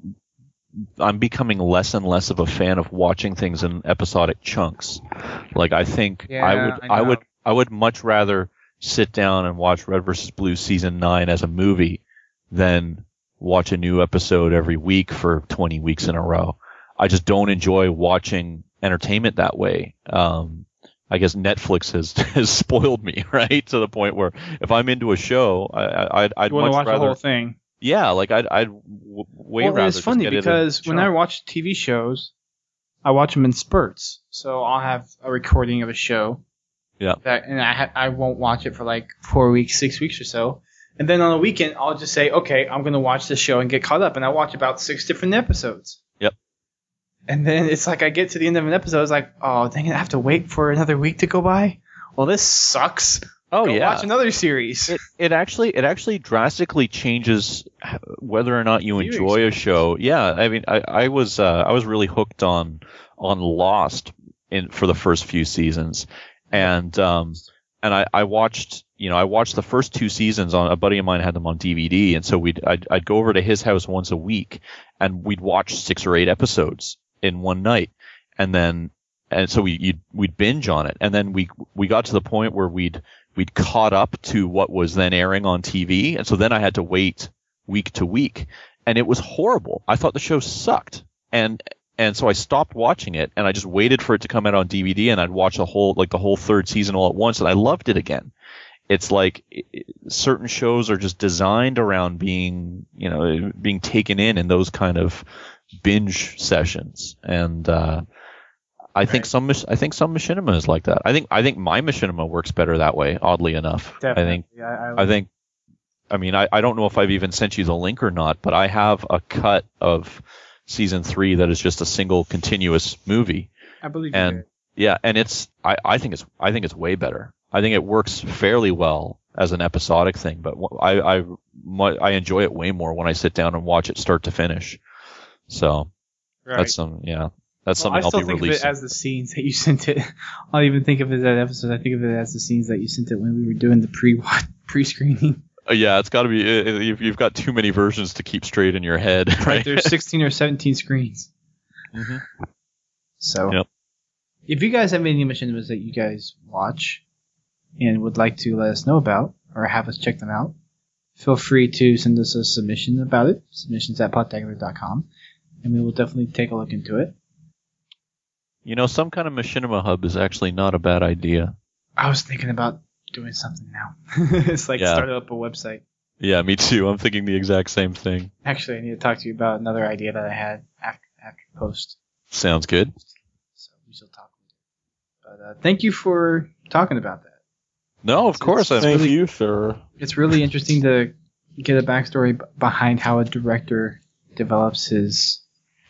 I'm becoming less and less of a fan of watching things in episodic chunks. Like I think Yeah, I would I I, know. would I would much rather sit down and watch Red versus. Blue season nine as a movie than watch a new episode every week for twenty weeks in a row. I just don't enjoy watching entertainment that way. Um, I guess Netflix has has spoiled me, right, to the point where if I'm into a show, I, I, I'd I'd You want to much watch rather, the whole thing? yeah, like I'd I'd w- way Well, rather. it's just funny get it in because when I chunk. watch T V shows, I watch them in spurts. So I'll have a recording of a show. Yeah. That, and I ha- I won't watch it for like four weeks, six weeks or so. And then on the weekend, I'll just say, okay, I'm going to watch this show and get caught up. And I watch about six different episodes. Yep. And then it's like I get to the end of an episode, it's like, oh, dang it, I have to wait for another week to go by? Well, this sucks. oh Go yeah, watch another series. it it actually it actually drastically changes whether or not you Viewing enjoy a show. Yeah, I mean, I I was uh, I was really hooked on on Lost in for the first few seasons, and um and I I watched you know I watched the first two seasons on a buddy of mine had them on D V D, and so we'd I'd, I'd go over to his house once a week, and we'd watch six or eight episodes in one night, and then. And so we you'd, we'd binge on it, and then we we got to the point where we'd we'd caught up to what was then airing on T V, and so then I had to wait week to week, and it was horrible. I thought the show sucked, and and so I stopped watching it, and I just waited for it to come out on D V D, and I'd watch the whole like the whole third season all at once, and I loved it again. It's like it, certain shows are just designed around being, you know, being taken in in those kind of binge sessions, and uh, I think some I think some machinima is like that. I think I think my machinima works better that way. Oddly enough, Definitely. I think Yeah, I, I think. I mean, I, I don't know if I've even sent you the link or not, but I have a cut of season three that is just a single continuous movie. I believe and you. yeah, and it's I, I think it's I think it's way better. I think it works fairly well as an episodic thing, but I I I enjoy it way more when I sit down and watch it start to finish. So Right. that's some yeah that's Well, something I still I'll be think releasing. of it as the scenes that you sent it. I don't even think of it as episodes. I think of it as the scenes that you sent it when we were doing the pre pre screening. Uh, yeah, it's got to be. Uh, you've, you've got too many versions to keep straight in your head, right? Right, there's sixteen or seventeen screens. mm-hmm. So, Yep. if you guys have any machinimas that you guys watch and would like to let us know about or have us check them out, feel free to send us a submission about it. Submissions at potdaggler dot com, and we will definitely take a look into it. You know, some kind of machinima hub is actually not a bad idea. I was thinking about doing something now. It's like Yeah. start up a website. Yeah, me too. I'm thinking the exact same thing. Actually, I need to talk to you about another idea that I had after, after post. Sounds good. So we shall talk later. But uh, thank you for talking about that. No, of course. I'm Thank really, you, sir. It's really interesting to get a backstory b- behind how a director develops his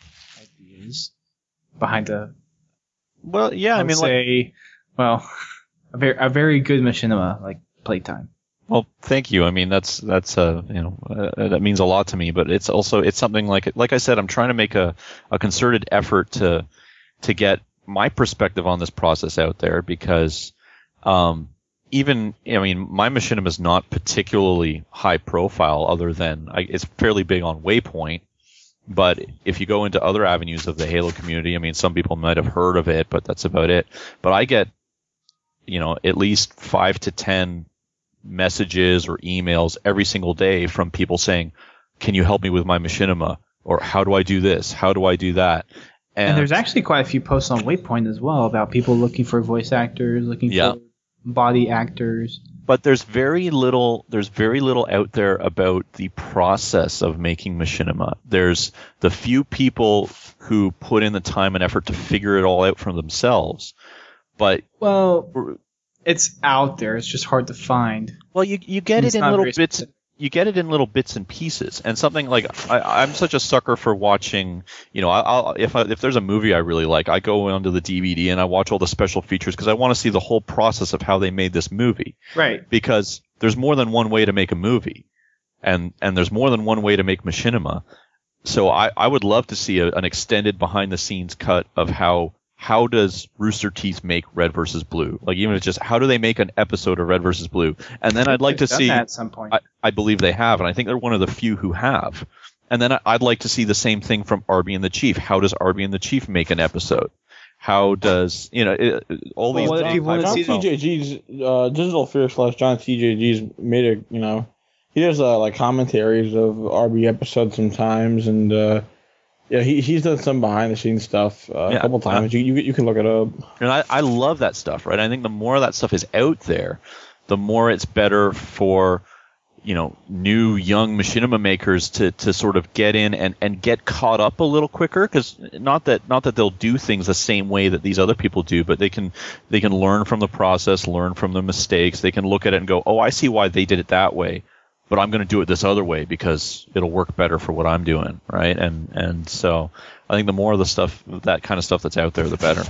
ideas behind a. well, yeah. I would mean, like, say, well, a very a very good machinima like playtime. well, thank you. I mean, that's that's uh, you know, uh, that means a lot to me. But it's also it's something like like I said, I'm trying to make a, a concerted effort to to get my perspective on this process out there because, um, even I mean, my machinima is not particularly high profile, other than I, it's fairly big on Waypoint. But if you go into other avenues of the Halo community, I mean, some people might have heard of it, but that's about it. But I get, you know, at least five to ten messages or emails every single day from people saying, "Can you help me with my machinima?" Or "How do I do this? How do I do that?" And, And there's actually quite a few posts on Waypoint as well about people looking for voice actors, looking Yeah. for body actors. but there's very little there's very little out there about the process of making machinima. There's the few people who put in the time and effort to figure it all out for themselves. But Well, it's out there. It's just hard to find. well, you you get And it it's in not little very bits. specific. You get it in little bits and pieces, and something like I, I'm such a sucker for watching. You know, I, I'll, if I, if there's a movie I really like, I go onto the D V D and I watch all the special features because I want to see the whole process of how they made this movie. Right. Because there's more than one way to make a movie, and and there's more than one way to make machinima. So I, I would love to see a, an extended behind the scenes cut of how how does Rooster Teeth make Red versus Blue? Like even if it's just how do they make an episode of Red versus Blue? And then I'd like to They've done see. that at some point. I, I believe they have, and I think they're one of the few who have. And then I- I'd like to see the same thing from Arby and the Chief. How does Arby and the Chief make an episode? How does you know it, all Well, these? what if you wanna John see T J G's uh, Digital Fear slash John T J G's made a you know he does uh, like commentaries of R B episodes sometimes, and uh, yeah, he he's done some behind the scenes stuff uh, Yeah, a couple times. You, you you can look it up. And I, I love that stuff, right? I think the more that stuff is out there, the more it's better for, you know, new young machinima makers to, to sort of get in and, and get caught up a little quicker. Because not that not that they'll do things the same way that these other people do, but they can they can learn from the process, learn from the mistakes. They can look at it and go, oh, I see why they did it that way, but I'm going to do it this other way because it'll work better for what I'm doing, right? And and so I think the more of the stuff, that kind of stuff that's out there, the better.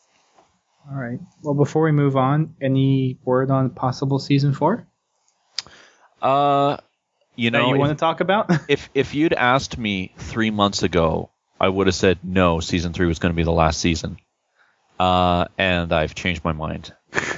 All right. Well, before we move on, any word on possible season four Uh, you that know, you if, want to talk about? if if you'd asked me three months ago, I would have said no. Season three was going to be the last season, uh, and I've changed my mind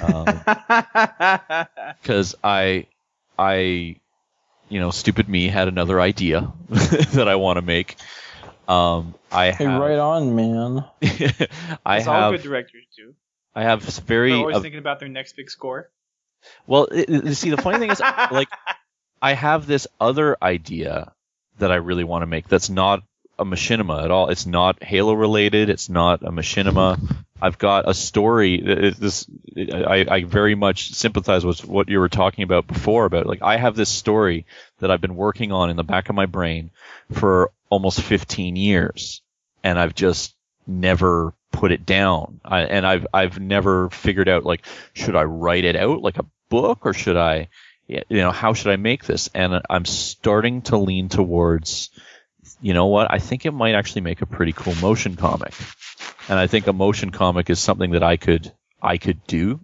because I I you know, stupid me had another idea that I want to make. Um, I Hey, have, right on, man. I That's all good have directors do. I have very They're always a- thinking about their next big score. Well, it, it, see, the funny thing is, like, I have this other idea that I really want to make that's not a machinima at all. It's not Halo related. It's not a machinima. I've got a story. It, this I, I very much sympathize with what you were talking about before. About like I have this story that I've been working on in the back of my brain for almost fifteen years, and I've just never put it down. I, and I've I've never figured out like should I write it out like a book or should I, you know, how should I make this? And I'm starting to lean towards, you know what? I think it might actually make a pretty cool motion comic. And I think a motion comic is something that I could I could do.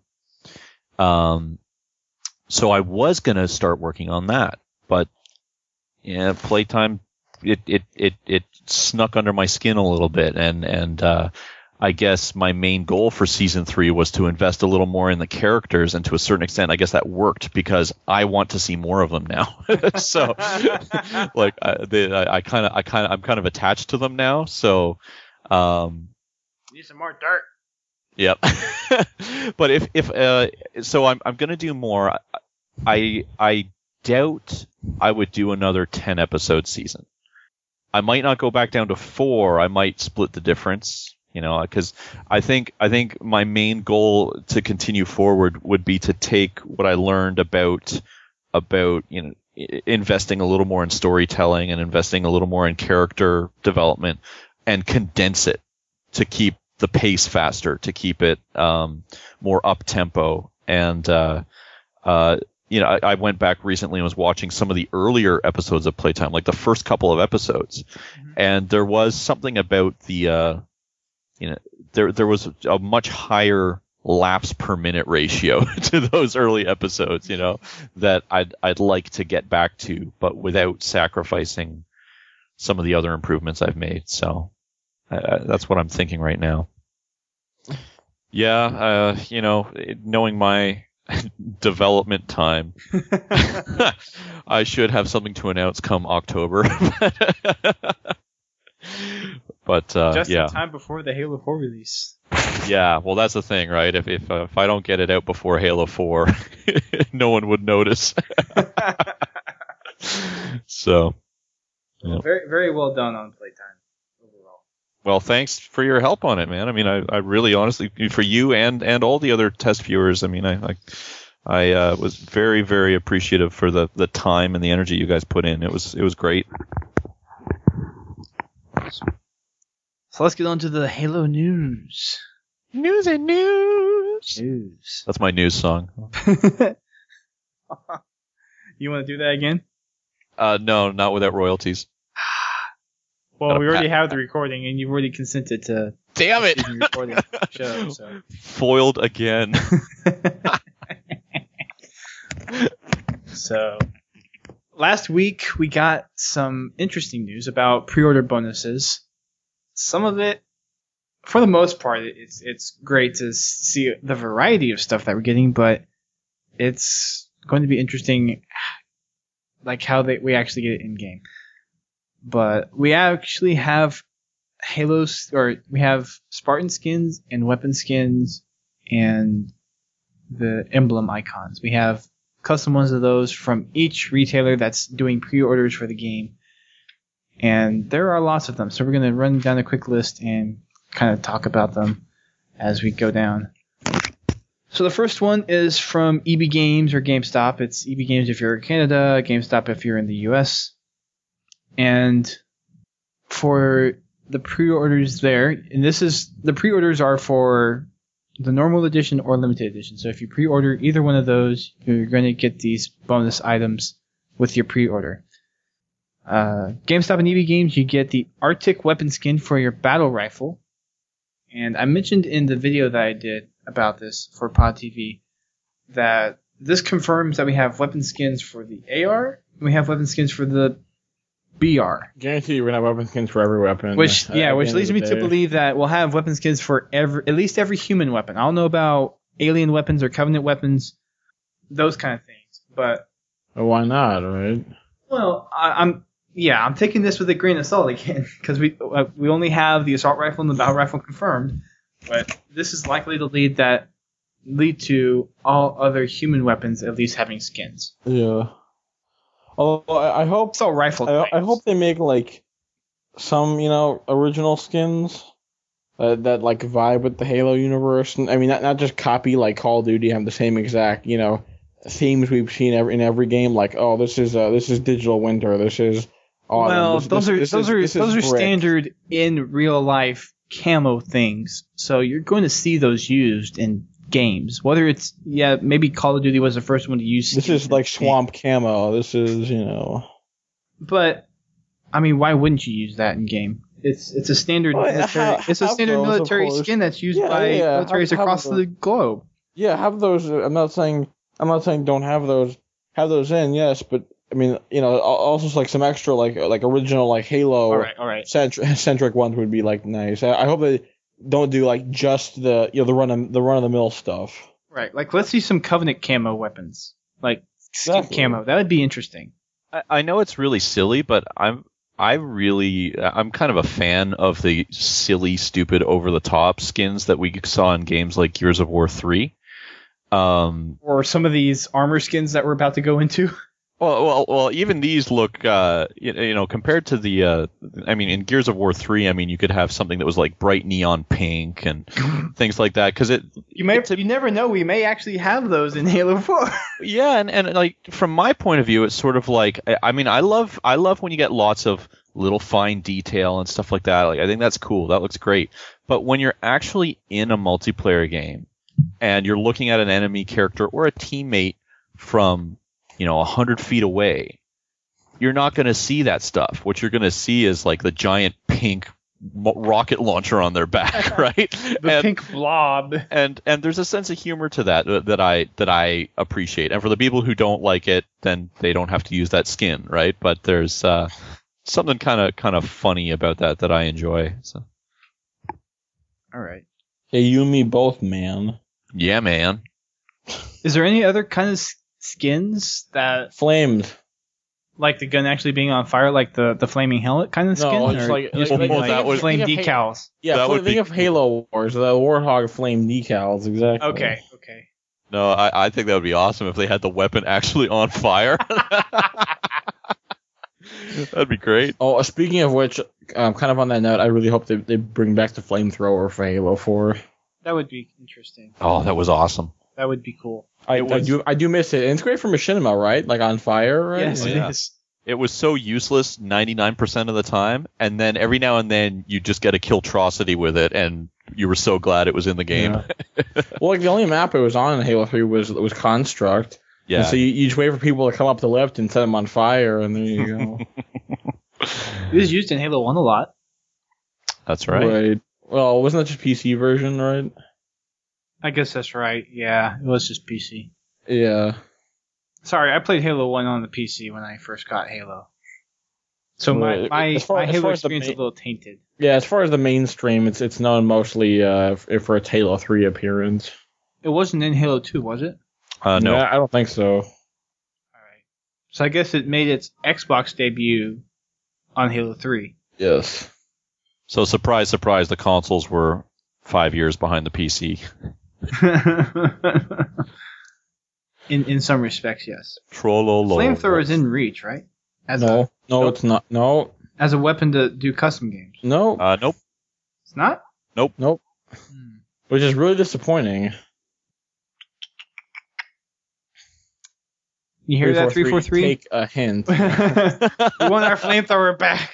Um, so I was gonna start working on that, but yeah, playtime it it it it snuck under my skin a little bit, and and uh, I guess my main goal for season three was to invest a little more in the characters, and to a certain extent, I guess that worked because I want to see more of them now. so, like, I, they, I kind of I kind of I'm kind of attached to them now. So. Um, Need some more dirt. Yep. But if if uh, so, I'm I'm gonna do more. I I doubt I would do another ten episode season. I might not go back down to four. I might split the difference. You know, because I think I think my main goal to continue forward would be to take what I learned about about you know investing a little more in storytelling and investing a little more in character development and condense it to keep the pace faster, to keep it um, more up tempo. And uh, uh, you know, I, I went back recently and was watching some of the earlier episodes of Playtime, like the first couple of episodes, mm-hmm. and there was something about the uh, you know there there was a much higher laps per minute ratio to those early episodes, you know, that I'd I'd like to get back to, but without sacrificing some of the other improvements I've made. So. Uh, that's what I'm thinking right now. Yeah, uh, you know, knowing my development time, I should have something to announce come October. But uh, just yeah, in time before the Halo four release. Yeah, well, that's the thing, right? If if uh, if I don't get it out before Halo four, no one would notice. So, yeah. Very very well done on Playtime. Well, thanks for your help on it, man. I mean, I, I really honestly, for you and, and all the other test viewers, I mean, I I, I uh, was very, very appreciative for the, the time and the energy you guys put in. It was it was great. So let's get on to the Halo news. News and news. News. That's my news song. You want to do that again? Uh, no, not without royalties. Well, we already have the recording, and you've already consented to. Damn it! Recording the show, so. Foiled again. So, last week we got some interesting news about pre-order bonuses. Some of it, for the most part, it's it's great to see the variety of stuff that we're getting, but it's going to be interesting, like how they we actually get it in game. But we actually have Halos, or we have Spartan skins and weapon skins and the emblem icons. We have custom ones of those from each retailer that's doing pre-orders for the game. And there are lots of them. So we're going to run down a quick list and kind of talk about them as we go down. So the first one is from E B Games or GameStop. It's E B Games if you're in Canada, GameStop if you're in the U S. And for the pre-orders there, and this is the pre-orders are for the normal edition or limited edition. So if you pre-order either one of those, you're going to get these bonus items with your pre-order. Uh, GameStop and E B Games, you get the Arctic weapon skin for your battle rifle. And I mentioned in the video that I did about this for Pod T V that this confirms that we have weapon skins for the A R, and we have weapon skins for the B R. Guarantee you're gonna have weapon skins for every weapon. Which yeah, which leads me to believe that we'll have weapon skins for every, at least every human weapon. I don't know about alien weapons or Covenant weapons, those kind of things. But well, why not, right? Well, I, I'm yeah, I'm taking this with a grain of salt again because we uh, we only have the assault rifle and the battle rifle confirmed. But this is likely to lead that lead to all other human weapons at least having skins. Yeah. Although I, I hope So rifle I, types. I hope they make like some, you know, original skins that that like vibe with the Halo universe. And, I mean, not not just copy like Call of Duty, have the same exact, you know, themes we've seen every, in every game. Like, oh, this is uh, this is Digital Winter. This is autumn. Well, this, those this, are this those is, are this those is are brick. standard in real life camo things. So you're going to see those used in games. Whether it's yeah, maybe Call of Duty was the first one to use. This skins is in like the game. swamp camo. This is, you know. But I mean, why wouldn't you use that in game? It's it's a standard Well, military. ha- it's a have standard those, of military course. skin that's used Yeah, by yeah, militaries have- have across those. the globe. Yeah, have those. uh, I'm not saying I'm not saying don't have those. Have those in, yes, but I mean, you know, al- also like some extra like like original like Halo All right, all right. centric centric ones would be like nice. I, I hope they don't do like just the you know the run of, the run of the mill stuff. Right. Like, let's see some Covenant camo weapons. Like, skin Exactly. camo. That would be interesting. I, I know it's really silly, but I'm I really I'm kind of a fan of the silly, stupid, over the top skins that we saw in games like Gears of War three. Um, Or some of these armor skins that we're about to go into. well, well, well, even these look, uh, you, you know, compared to the, uh, I mean, in Gears of War three, I mean, you could have something that was like bright neon pink and things like that, because it, You may, it's a- you never know. We may actually have those in Halo four. yeah, and, and like from my point of view, it's sort of like, I, I mean, I love, I love when you get lots of little fine detail and stuff like that. Like, I think that's cool. That looks great. But when you're actually in a multiplayer game and you're looking at an enemy character or a teammate from, you know, a hundred feet away, you're not going to see that stuff. What you're going to see is like the giant pink mo- rocket launcher on their back, right? The and, pink blob. and and there's a sense of humor to that uh, that I that I appreciate. And for the people who don't like it, then they don't have to use that skin, right? But there's uh, something kind of kind of funny about that that I enjoy. So All right. Hey, you and me both, man. yeah, man. Is there any other kind of s- skins that, Flamed. like the gun actually being on fire, like the, the flaming helmet kind of No, skin? it's Or like- you just like- mean, well, like that would- flame think of Ha- decals? Yeah, That fl- would think be of Halo Wars, the Warthog flame decals, exactly. Okay, okay. No, I, I think that would be awesome if they had the weapon actually on fire. That'd be great. Oh, uh, speaking of which, um, kind of on that note, I really hope they, they bring back the flamethrower for Halo four. That would be interesting. Oh, that was awesome. That would be cool. I, It I was- do I do miss it, and it's great for Machinima, right? Like on fire, right? Yes, Like- it yeah. is. It was so useless ninety-nine percent of the time, and then every now and then you just get a Killtrocity with it, and you were so glad it was in the game. Yeah. Well, like the only map it was on in Halo three was was Construct. Yeah. And so you, you just wait for people to come up the lift and set them on fire, and there you go. It was used in Halo one a lot. That's right. Well, wasn't that just P C version, right? I guess that's right. Yeah, it was just P C. Yeah. Sorry, I played Halo one on the P C when I first got Halo. So my, Right. my, As far- my as Halo far as the experience is main- a little tainted. Yeah, as far as the mainstream, it's it's known mostly uh, f- for its Halo three appearance. It wasn't in Halo two, was it? Uh, no. Yeah, I don't think so. Alright. So I guess it made its Xbox debut on Halo three. Yes. So surprise, surprise, the consoles were five years behind the P C. in in some respects, yes. Trollolo. Flamethrower is in Reach, right? As No, a no, Nope. it's not. No, as a weapon to do custom games. no, Uh, nope. It's not? nope. Hmm. Which is really disappointing. You hear that, three four three? Take a hint. We want our flamethrower back.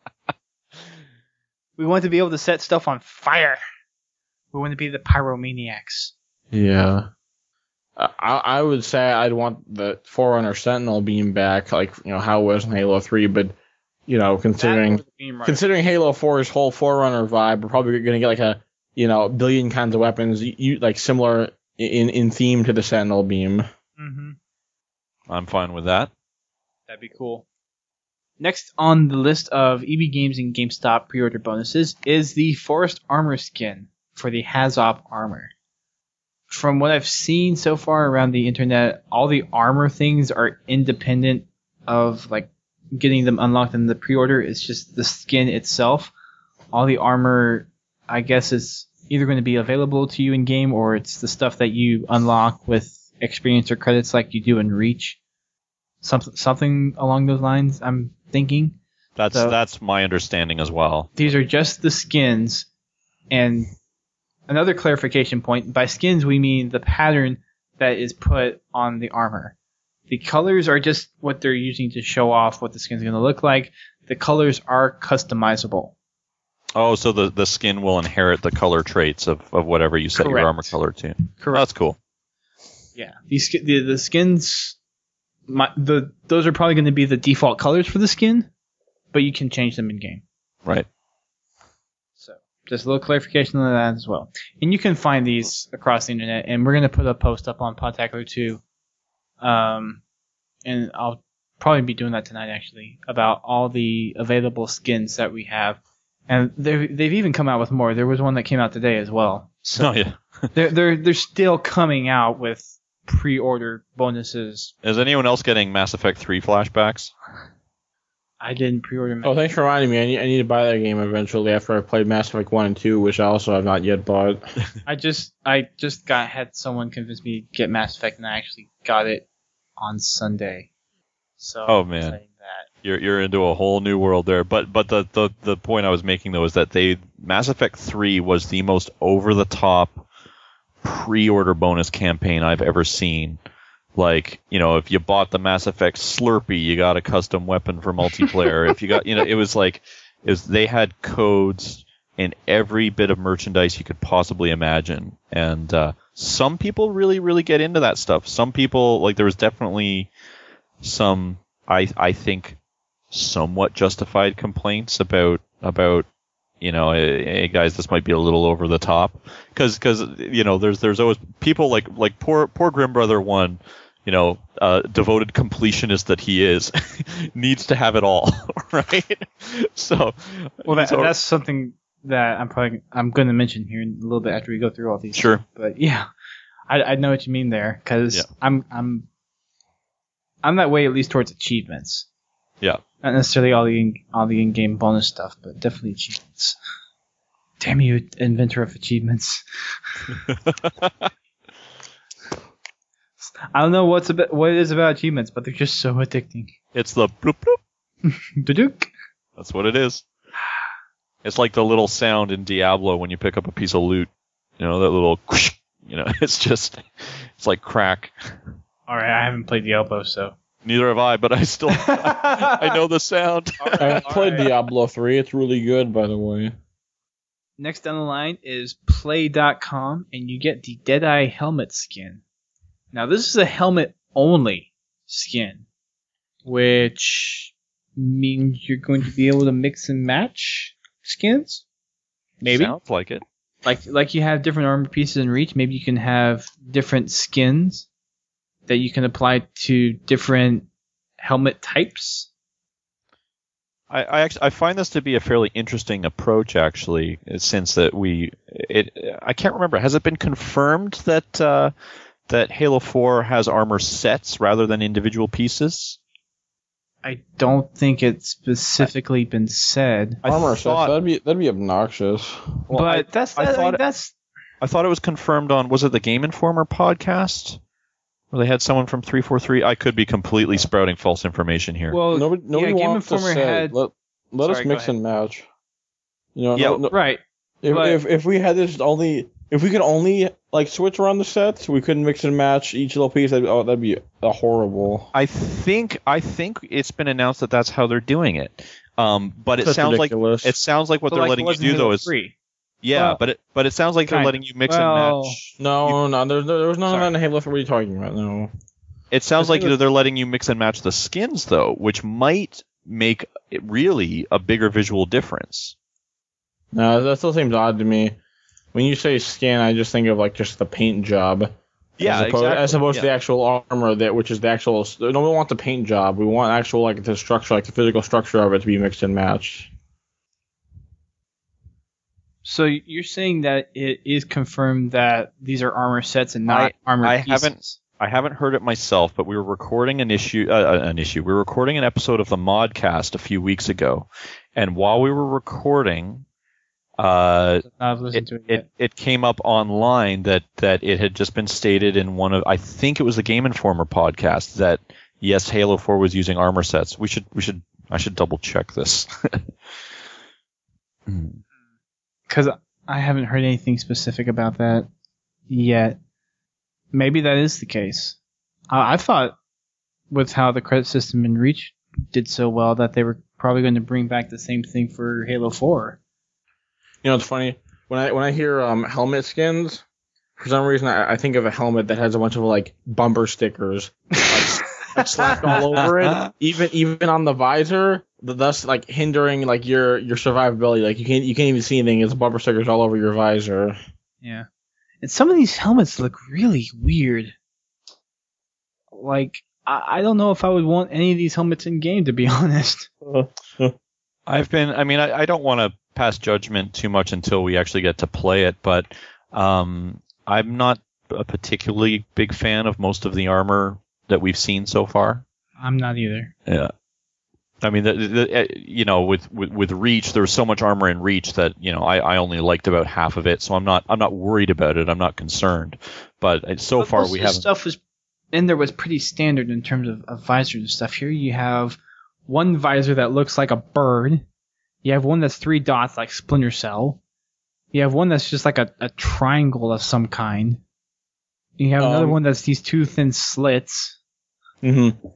We want to be able to set stuff on fire. We want to be the pyromaniacs. Yeah. I, I would say I'd want the Forerunner Sentinel beam back, like, you know, how it was in Halo three, but, you know, considering That or the beam rifle. considering Halo four's whole Forerunner vibe, we're probably going to get, like, a, you know, a billion kinds of weapons, you, you, like, similar in, in theme to the Sentinel beam. Mm-hmm. I'm fine with that. That'd be cool. Next on the list of E B Games and GameStop pre-order bonuses is the Forest Armor skin for the Hazop armor. From what I've seen so far around the internet, all the armor things are independent of like getting them unlocked in the pre-order. It's just the skin itself. All the armor, I guess, is either going to be available to you in game, or it's the stuff that you unlock with experience or credits like you do in Reach. Something something along those lines, I'm thinking. That's So- that's my understanding as well. These are just the skins. And another clarification point, by skins we mean the pattern that is put on the armor. The colors are just what they're using to show off what the skin's going to look like. The colors are customizable. Oh, so the, the skin will inherit the color traits of, of whatever you set Correct. your armor color to. Correct. That's cool. Yeah. These sk- the, the skins, my, the those are probably going to be the default colors for the skin, but you can change them in game. Right. So just a little clarification on that as well. And you can find these across the internet, and we're going to put a post up on Podtacular too. Um, and I'll probably be doing that tonight actually, about all the available skins that we have. And they've, they've even come out with more. There was one that came out today as well. So Oh, yeah. they're, they're, they're still coming out with pre-order bonuses. Is anyone else getting Mass Effect three flashbacks? I didn't pre-order. Oh, thanks for reminding me. I need, I need to buy that game eventually after I played Mass Effect one and two, which I also have not yet bought. I just I just got had someone convince me to get Mass Effect, and I actually got it on Sunday. So Oh, I'm man. saying that. You're you're into a whole new world there. But but the, the, the point I was making though is that they Mass Effect three was the most over the top pre-order bonus campaign I've ever seen. Like, you know, if you bought the Mass Effect Slurpee, you got a custom weapon for multiplayer. If you got, you know, it was like, it was, they had codes in every bit of merchandise you could possibly imagine. And uh, some people really, really get into that stuff. Some people, like, there was definitely some, I I think, somewhat justified complaints about, about you know, hey, hey guys, this might be a little over the top. Because, you know, there's there's always people like, like poor, poor Grim Brother one, you know, uh, devoted completionist that he is, needs to have it all, right? So, Well, that, so- that's something that I'm probably I'm going to mention here in a little bit after we go through all these. Sure. But yeah, I, I know what you mean there, because Yeah. I'm I'm I'm that way at least towards achievements. yeah. Not necessarily all the in, all the in-game bonus stuff, but definitely achievements. Damn you, inventor of achievements! I don't know what's about, what it is about achievements, but they're just so addicting. It's the bloop bloop. Duduk. That's what it is. It's like the little sound in Diablo when you pick up a piece of loot. You know, that little, you know, it's just, it's like crack. All right, I haven't played Diablo, so. Neither have I, but I still, I, I know the sound. I played Alright. Diablo three. It's really good, by the way. Next down the line is play dot com, and you get the Deadeye helmet skin. Now, this is a helmet-only skin, which means you're going to be able to mix and match skins? Maybe. Sounds like it. Like like you have different armor pieces in Reach, maybe you can have different skins that you can apply to different helmet types. I, I actually I find this to be a fairly interesting approach, actually, since that we it I can't remember, has it been confirmed that uh, that Halo four has armor sets rather than individual pieces? I don't think it's specifically been said. I Armor sets, thought- that'd be that'd be obnoxious. Well, but I- that's I that, thought it- that's I thought it was confirmed on, was it the Game Informer podcast? Where they had someone from three forty-three? I could be completely sprouting false information here. well Nobody, nobody yeah, Game wants Informer to say. had Let, let Sorry, us go mix ahead. and match. You know, Yeah, no, no, right. if, but- if if we had this only, if we could only like switch around the sets, we couldn't mix and match each little piece. That'd, oh, that'd be a horrible. I think I think it's been announced that that's how they're doing it. Um, but it That's sounds ridiculous. like it sounds like what But they're like letting it you was in do though Halo is three. yeah, Well, but it but it sounds like they're kind- letting you mix well, and match. No, no, there, there was none of Sorry. that in Halo. What are you talking about? No. It sounds the like thing is- they're letting you mix and match the skins though, which might make it really a bigger visual difference. No, that still seems odd to me. When you say skin, I just think of like just the paint job. Yeah, as opposed, exactly. as opposed to Yeah. the actual armor, that which is the actual. No, we want the paint job. We want actual like the structure, like the physical structure of it, to be mixed and matched. So you're saying that it is confirmed that these are armor sets and not I- armor I pieces? haven't- I haven't heard it myself, but we were recording an issue, uh, an issue. We were recording an episode of the Modcast a few weeks ago, and while we were recording, Uh, I've listened it, to it yet. it it came up online that that it had just been stated in one of, I think it was the Game Informer podcast, that yes, Halo four was using armor sets. We should we should I should double check this. Because I haven't heard anything specific about that yet. Maybe that is the case. I, I thought with how the credit system in Reach did so well that they were probably going to bring back the same thing for Halo four. You know, it's funny when I when I hear um, helmet skins. For some reason, I, I think of a helmet that has a bunch of like bumper stickers like, like slapped all over it, even even on the visor, thus like hindering like your your survivability. Like you can't you can't even see anything. It's bumper stickers all over your visor. Yeah, and some of these helmets look really weird. Like I, I don't know if I would want any of these helmets in game, to be honest. I've been, I mean, I, I don't want to pass judgment too much until we actually get to play it, but um, I'm not a particularly big fan of most of the armor that we've seen so far. I'm not either. Yeah. I mean, the, the, you know, with, with with Reach, there was so much armor in Reach that, you know, I, I only liked about half of it, so I'm not I'm not worried about it. I'm not concerned. But so but far most we of the haven't. Stuff was in there was pretty standard in terms of, of visors and stuff. Here you have one visor that looks like a bird. You have one that's three dots like Splinter Cell. You have one that's just like a, a triangle of some kind. You have um, another one that's these two thin slits. Mm-hmm.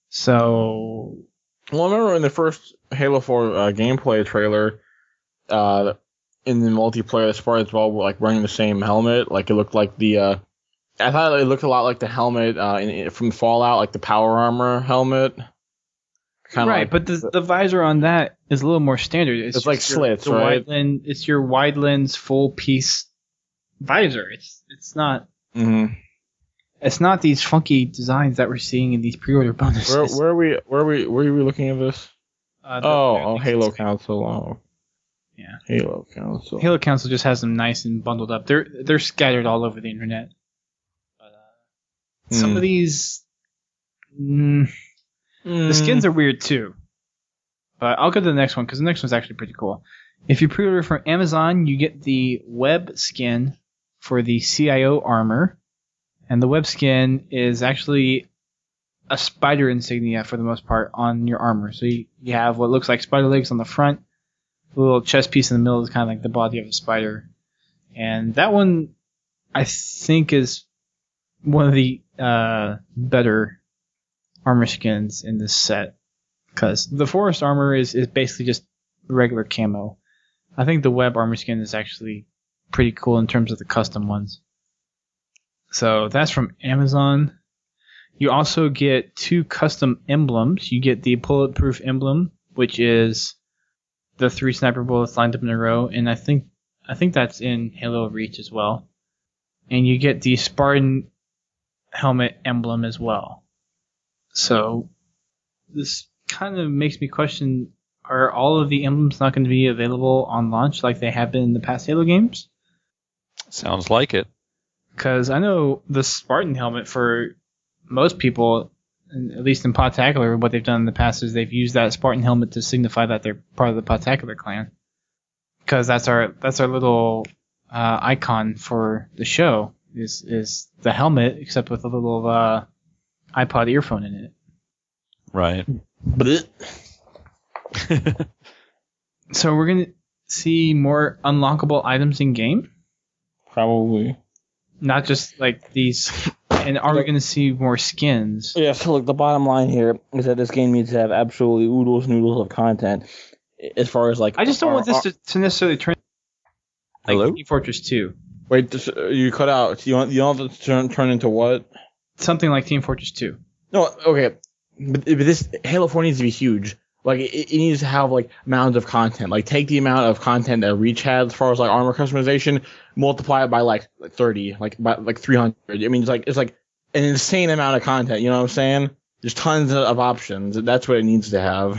So... Well, I remember in the first Halo four uh, gameplay trailer, uh, in the multiplayer, the Spartans were all like wearing the same helmet. Like it looked like the... Uh, I thought it looked a lot like the helmet uh, in, from Fallout, like the power armor helmet. Kinda right, like, but the the visor on that is a little more standard. It's, it's like your, slits, right? Wide lens, it's your wide lens full piece visor. It's it's not mm-hmm. it's not these funky designs that we're seeing in these pre-order bonuses. Where, where are we? Where are we? Where are we looking at this? Uh, the, oh, oh, Halo Council. Oh, yeah, Halo Council. Halo Council just has them nice and bundled up. They're they're scattered all over the internet. But uh, mm. some of these. Mm, The skins are weird too. But I'll go to the next one because the next one's actually pretty cool. If you pre-order from Amazon, you get the web skin for the C I O armor. And the web skin is actually a spider insignia for the most part on your armor. So you, you have what looks like spider legs on the front. The little chest piece in the middle is kind of like the body of a spider. And that one, I think, is one of the uh, better armor skins in this set, because the forest armor is, is basically just regular camo. I think the web armor skin is actually pretty cool in terms of the custom ones. So that's from Amazon. You also get two custom emblems. You get the bulletproof emblem, which is the three sniper bullets lined up in a row, and I think I think that's in Halo Reach as well. And you get the Spartan helmet emblem as well. So this kind of makes me question, are all of the emblems not going to be available on launch like they have been in the past Halo games? Sounds like it. Because I know the Spartan helmet, for most people, at least in Podtacular, what they've done in the past is they've used that Spartan helmet to signify that they're part of the Podtacular clan. Because that's our that's our little uh, icon for the show, is is the helmet, except with a little... Uh, iPod earphone in it. Right. So we're going to see more unlockable items in game? Probably. Not just like these. And are we going to see more skins? Yeah, so look, the bottom line here is that this game needs to have absolutely oodles and oodles of content. As far as like... I just don't our, want this to, to necessarily turn like Hello? Team Fortress two. Wait, this, uh, you cut out. You want, you want it to turn, turn into what? Something like Team Fortress two. No, okay, but, but this Halo four needs to be huge. Like it, it needs to have like mounds of content. Like take the amount of content that Reach had as far as like armor customization, multiply it by like thirty, like by like three hundred. I mean, it's like it's like an insane amount of content. You know what I'm saying? There's tons of, of options. That's what it needs to have.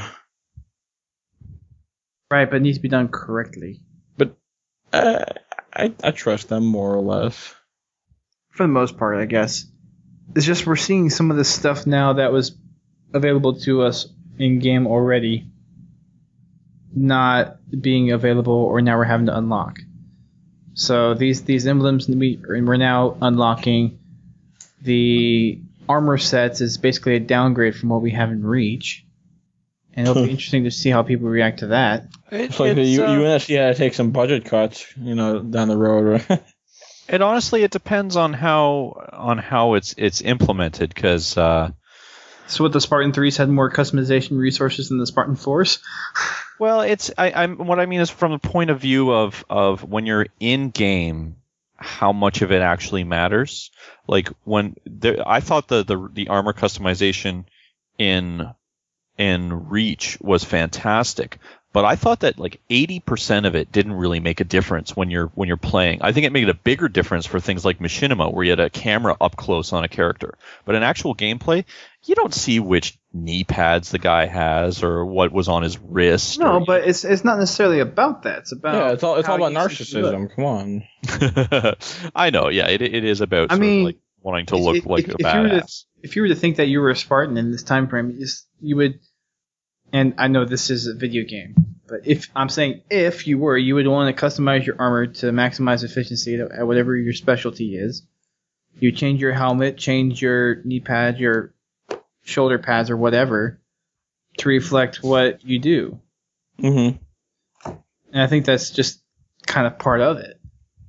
Right, but it needs to be done correctly. But uh, I I trust them more or less. For the most part, I guess. It's just we're seeing some of this stuff now that was available to us in game already not being available, or now we're having to unlock. So these these emblems we we're now unlocking. The armor sets is basically a downgrade from what we have in Reach, and it'll be interesting to see how people react to that. It, It's like it's, you, uh, you actually had to take some budget cuts, you know, down the road. Right? It honestly, it depends on how on how it's it's implemented, because uh, So what, the Spartan threes had more customization resources than the Spartan fours? well, it's I, I'm what I mean is from the point of view of of when you're in game, how much of it actually matters. Like when there, I thought the, the the armor customization in in Reach was fantastic, but I thought that like eighty percent of it didn't really make a difference when you're when you're playing. I think it made a bigger difference for things like Machinima, where you had a camera up close on a character. But in actual gameplay, you don't see which knee pads the guy has or what was on his wrist. No, or, but it's it's not necessarily about that. It's about Yeah, it's all it's all how about you see it. narcissism. Come on. I know, yeah, it it is about I sort mean, of like wanting to if- look if- like if- a if you were to- badass. If you were to think that you were a Spartan in this time frame, you, just, you would. And I know this is a video game, but if I'm saying if you were, you would want to customize your armor to maximize efficiency at whatever your specialty is. You change your helmet, change your knee pads, your shoulder pads, or whatever to reflect what you do. Mm-hmm. And I think that's just kind of part of it.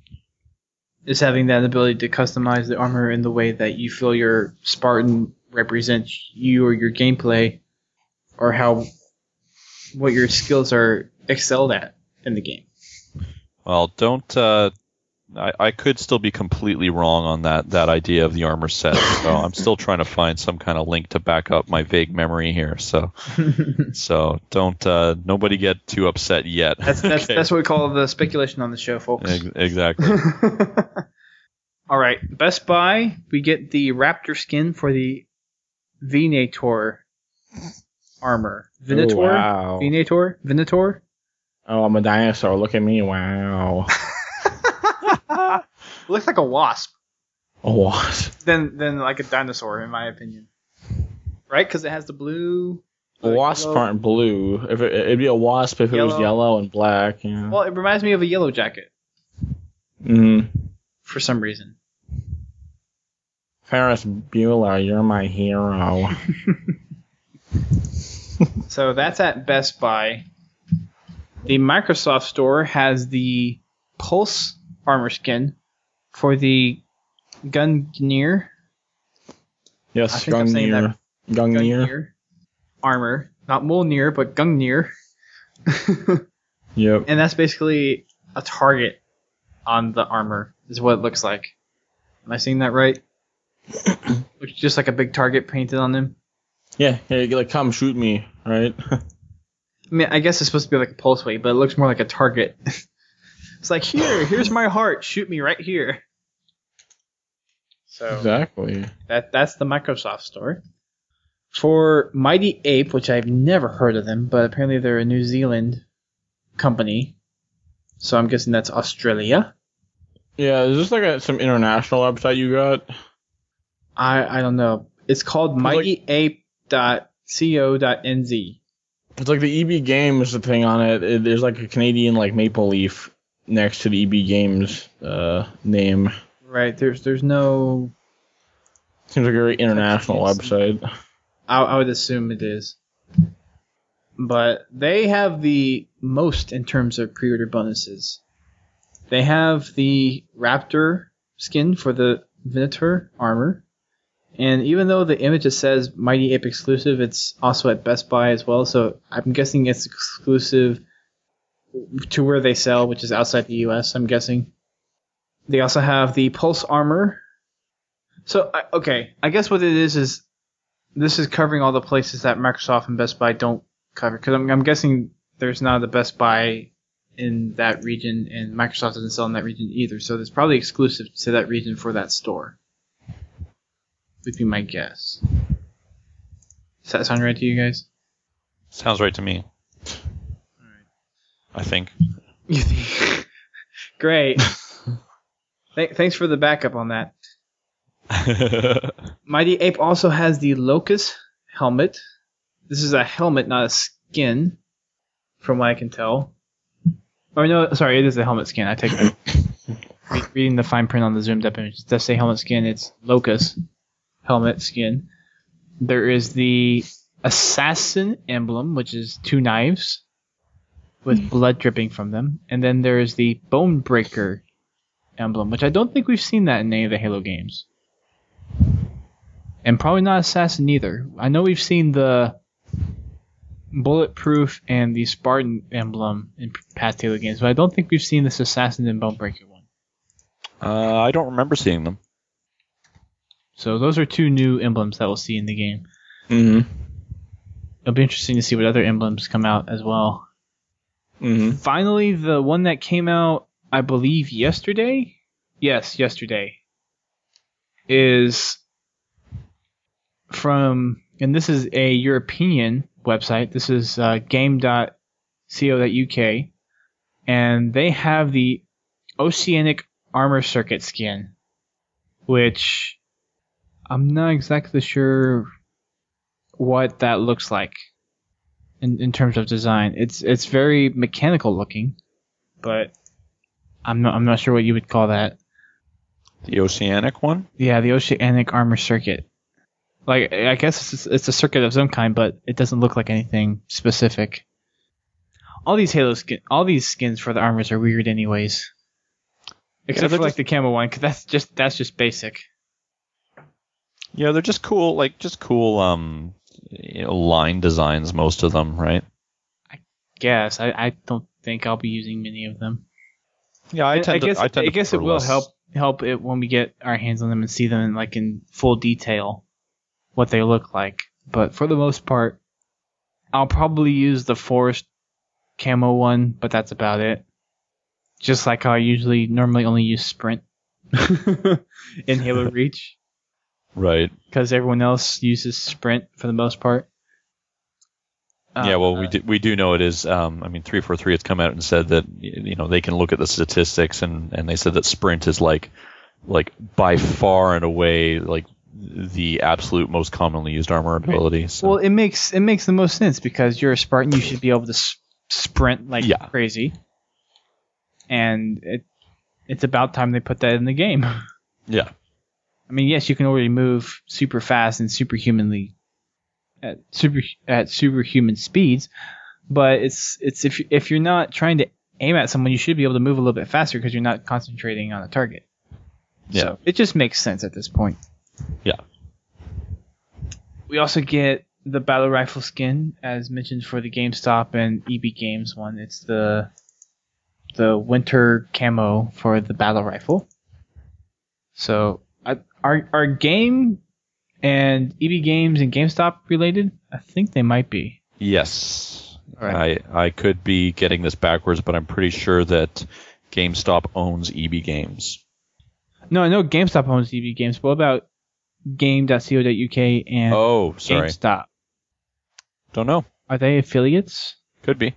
Is having that ability to customize the armor in the way that you feel your Spartan represents you or your gameplay, or how what your skills are excelled at in the game. Well, don't. Uh, I, I could still be completely wrong on that that idea of the armor set. So I'm still trying to find some kind of link to back up my vague memory here. So so don't. Uh, nobody get too upset yet. That's that's Okay. that's what we call the speculation on the show, folks. Ex- exactly. All right, Best Buy, we get the Raptor skin for the Venator armor. Venator? Oh, wow. Venator? Venator? Oh, I'm a dinosaur. Look at me. Wow. Looks like a wasp. A wasp. Than than like a dinosaur, in my opinion. Right? Because it has the blue. the Wasps yellow- aren't blue. If it, it'd be a wasp if it was Yellow. yellow and black. Yeah. Well, it reminds me of a Yellow Jacket Mm. for some reason. Ferris Bueller, you're my hero. So that's at Best Buy. The Microsoft Store has the Pulse armor skin for the Gungnir. I Yes, think I'm saying Gungnir. Gungnir. Gungnir armor. Not Mjolnir, but Gungnir. Yep. And that's basically a target on the armor, is what it looks like. Am I seeing that right? Looks just like a big target painted on them. Yeah, yeah, you like come shoot me, right? I mean, I guess it's supposed to be like a pulse wave, but it looks more like a target. It's like, here, here's my heart. Shoot me right here. So Exactly. that that's the Microsoft Store. For Mighty Ape, which I've never heard of them, but apparently they're a New Zealand company. So I'm guessing that's Australia. Yeah, is this like a, some international website you got? I I don't know. It's called like- mighty ape dot co dot n z. It's like the E B Games thing on it. it. There's like a Canadian like maple leaf next to the E B Games uh, name. Right. There's there's no. Seems like a very international Yes. website. I, I would assume it is. But they have the most in terms of pre-order bonuses. They have the Raptor skin for the Venator armor. And even though the image it says Mighty Ape exclusive, it's also at Best Buy as well. So I'm guessing it's exclusive to where they sell, which is outside the U S, I'm guessing. They also have the Pulse armor. So, I- okay, I guess what it is is this is covering all the places that Microsoft and Best Buy don't cover. Because I'm, I'm guessing there's not a Best Buy in that region, and Microsoft doesn't sell in that region either. So it's probably exclusive to that region for that store. Would be my guess. Does that sound right to you guys? Sounds right to me. I think. You think? Great. Th- thanks for the backup on that. Mighty Ape also has the Locust helmet. This is a helmet, not a skin. from what I can tell. Or no, sorry, it is a helmet skin. I take that. Re- reading the fine print on the zoomed up image, it does say helmet skin. It's Locust helmet skin. There is the Assassin emblem, which is two knives with blood dripping from them. And then there is the Bonebreaker emblem, which I don't think we've seen that in any of the Halo games. And probably not Assassin either. I know we've seen the Bulletproof and the Spartan emblem in past Halo games, but I don't think we've seen this Assassin and Bonebreaker one. Uh, I don't remember seeing them. So those are two new emblems that we'll see in the game. Mm-hmm. It'll be interesting to see what other emblems come out as well. Mm-hmm. Finally, the one that came out, I believe, yesterday? Yes, yesterday. Is from, and this is a European website. This is uh, game dot co dot U K. And they have the Oceanic Armor Circuit skin, which I'm not exactly sure what that looks like in, in terms of design. It's it's very mechanical looking, but I'm not I'm not sure what you would call that. The Oceanic one? Yeah, the Oceanic Armor Circuit. Like, I guess it's, it's a circuit of some kind, but it doesn't look like anything specific. All these Halo skin, all these skins for the armors are weird, anyways. Except yeah, for like just, the camo one, because that's just that's just basic. Yeah, they're just cool, like just cool, um, you know, line designs. Most of them, right? I guess I, I don't think I'll be using many of them. Yeah, I tend I guess to. I, tend I to guess it prefer will less. help help it when we get our hands on them and see them in like in full detail, what they look like. But for the most part, I'll probably use the Forest camo one, but that's about it. Just like how I usually normally only use Sprint in Halo Reach. Right. Because everyone else uses Sprint for the most part. Yeah, well, Uh, we do, we do know it is. Um, I mean, three forty-three has come out and said that you know they can look at the statistics and, and they said that Sprint is like like by far and away like the absolute most commonly used armor ability. So. Well, it makes it makes the most sense because you're a Spartan. You should be able to s- sprint like Yeah. crazy, and it it's about time they put that in the game. Yeah. I mean, yes, you can already move super fast and superhumanly at super at superhuman speeds, but it's it's if you, if you're not trying to aim at someone, you should be able to move a little bit faster because you're not concentrating on a target. Yeah. So it just makes sense at this point. Yeah. We also get the battle rifle skin, as mentioned for the GameStop and E B Games one. It's the the winter camo for the battle rifle. So, I, are are game and E B Games and GameStop related? I think they might be. Yes. All right. I I could be getting this backwards, but I'm pretty sure that GameStop owns E B Games. No, I know GameStop owns E B Games, but what about game dot co dot U K and Oh, sorry. GameStop? Don't know. Are they affiliates? Could be.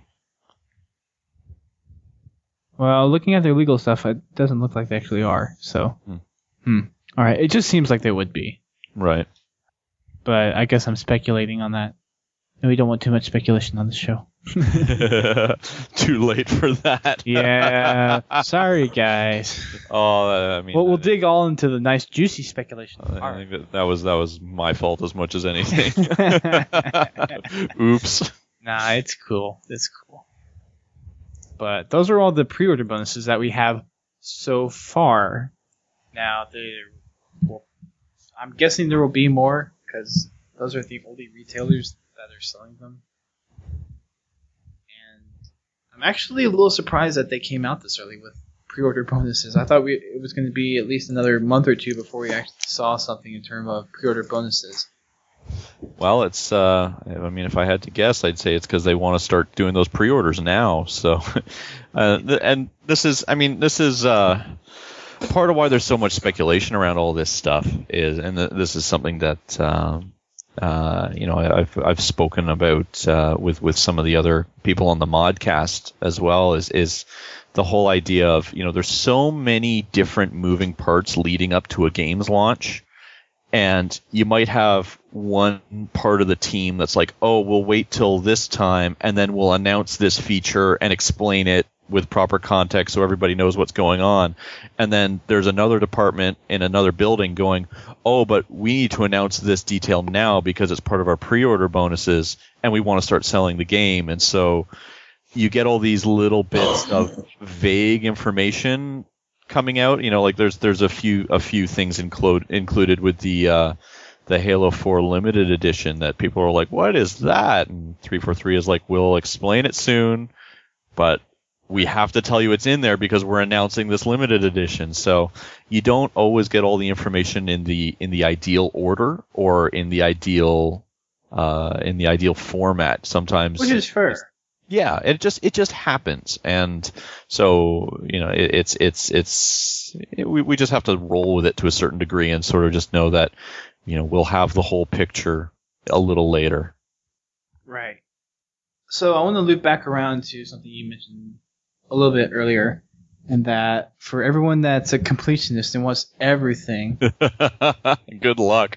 Well, looking at their legal stuff, it doesn't look like they actually are. So, Hmm. hmm. All right. It just seems like they would be, Right. but I guess I'm speculating on that. And we don't want too much speculation on the show. Too late for that. Yeah. Sorry, guys. Oh, I mean, Well, we'll dig all into the nice, juicy speculation. I tomorrow. think that, that was that was my fault as much as anything. Oops. Nah, it's cool. It's cool. But those are all the pre-order bonuses that we have so far. Now, there, well, I'm guessing there will be more because those are the only retailers that are selling them. And I'm actually a little surprised that they came out this early with pre-order bonuses. I thought we, it was going to be at least another month or two before we actually saw something in terms of pre-order bonuses. Well, it's. Uh, I mean, if I had to guess, I'd say it's because they want to start doing those pre-orders now. So, uh, th- and this is. I mean, this is uh, part of why there's so much speculation around all this stuff. Is and th- this is something that. Um, uh, you know, I've I've spoken about uh, with with some of the other people on the Modcast as well. Is is the whole idea of you know there's so many different moving parts leading up to a game's launch. And you might have one part of the team that's like, oh, we'll wait till this time, and then we'll announce this feature and explain it with proper context so everybody knows what's going on. And then there's another department in another building going, oh, but we need to announce this detail now because it's part of our pre-order bonuses, and we want to start selling the game. And so you get all these little bits of vague information coming out. You know, like there's there's a few a few things include, included with the uh, the Halo four limited edition that people are like, what is that? And three forty-three is like, we'll explain it soon, but we have to tell you it's in there because we're announcing this limited edition. So you don't always get all the information in the in the ideal order or in the ideal uh, in the ideal format. Sometimes, which is fair. Yeah, it just it just happens, and so you know it, it's it's it's it, we we just have to roll with it to a certain degree and sort of just know that you know we'll have the whole picture a little later. Right. So I want to loop back around to something you mentioned a little bit earlier, and that for everyone that's a completionist and wants everything, good luck.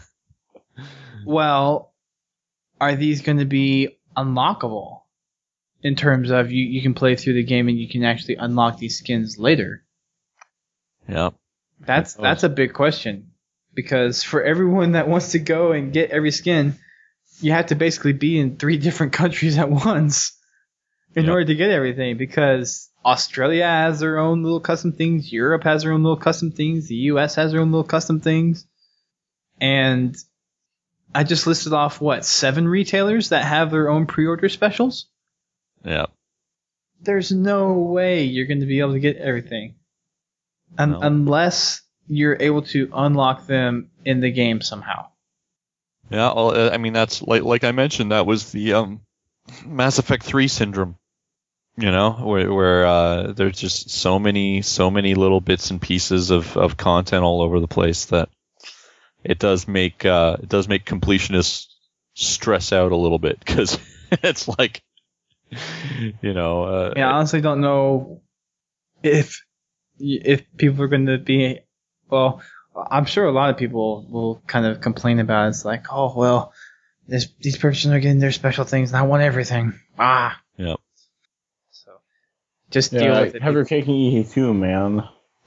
Well, are these going to be unlockable? In terms of you, you can play through the game and you can actually unlock these skins later. Yeah. That's that's a big question. Because for everyone that wants to go and get every skin, you have to basically be in three different countries at once in yep. order to get everything. Because Australia has their own little custom things, Europe has their own little custom things, the U S has their own little custom things. And I just listed off, what, seven retailers that have their own pre-order specials? Yeah. There's no way you're going to be able to get everything. Un- no. Unless you're able to unlock them in the game somehow. Yeah, well, I mean, that's like like I mentioned, that was the um, Mass Effect three syndrome. You know, where, where uh, there's just so many, so many little bits and pieces of, of content all over the place that it does make uh, it does make completionists stress out a little bit because it's like. You know, uh, yeah, I honestly don't know if if people are going to be. Well, I'm sure a lot of people will kind of complain about it. It's like, oh well, this, these persons are getting their special things, and I want everything. Ah. Yep. So, just yeah, deal with it. Have your cake and eat it too, man.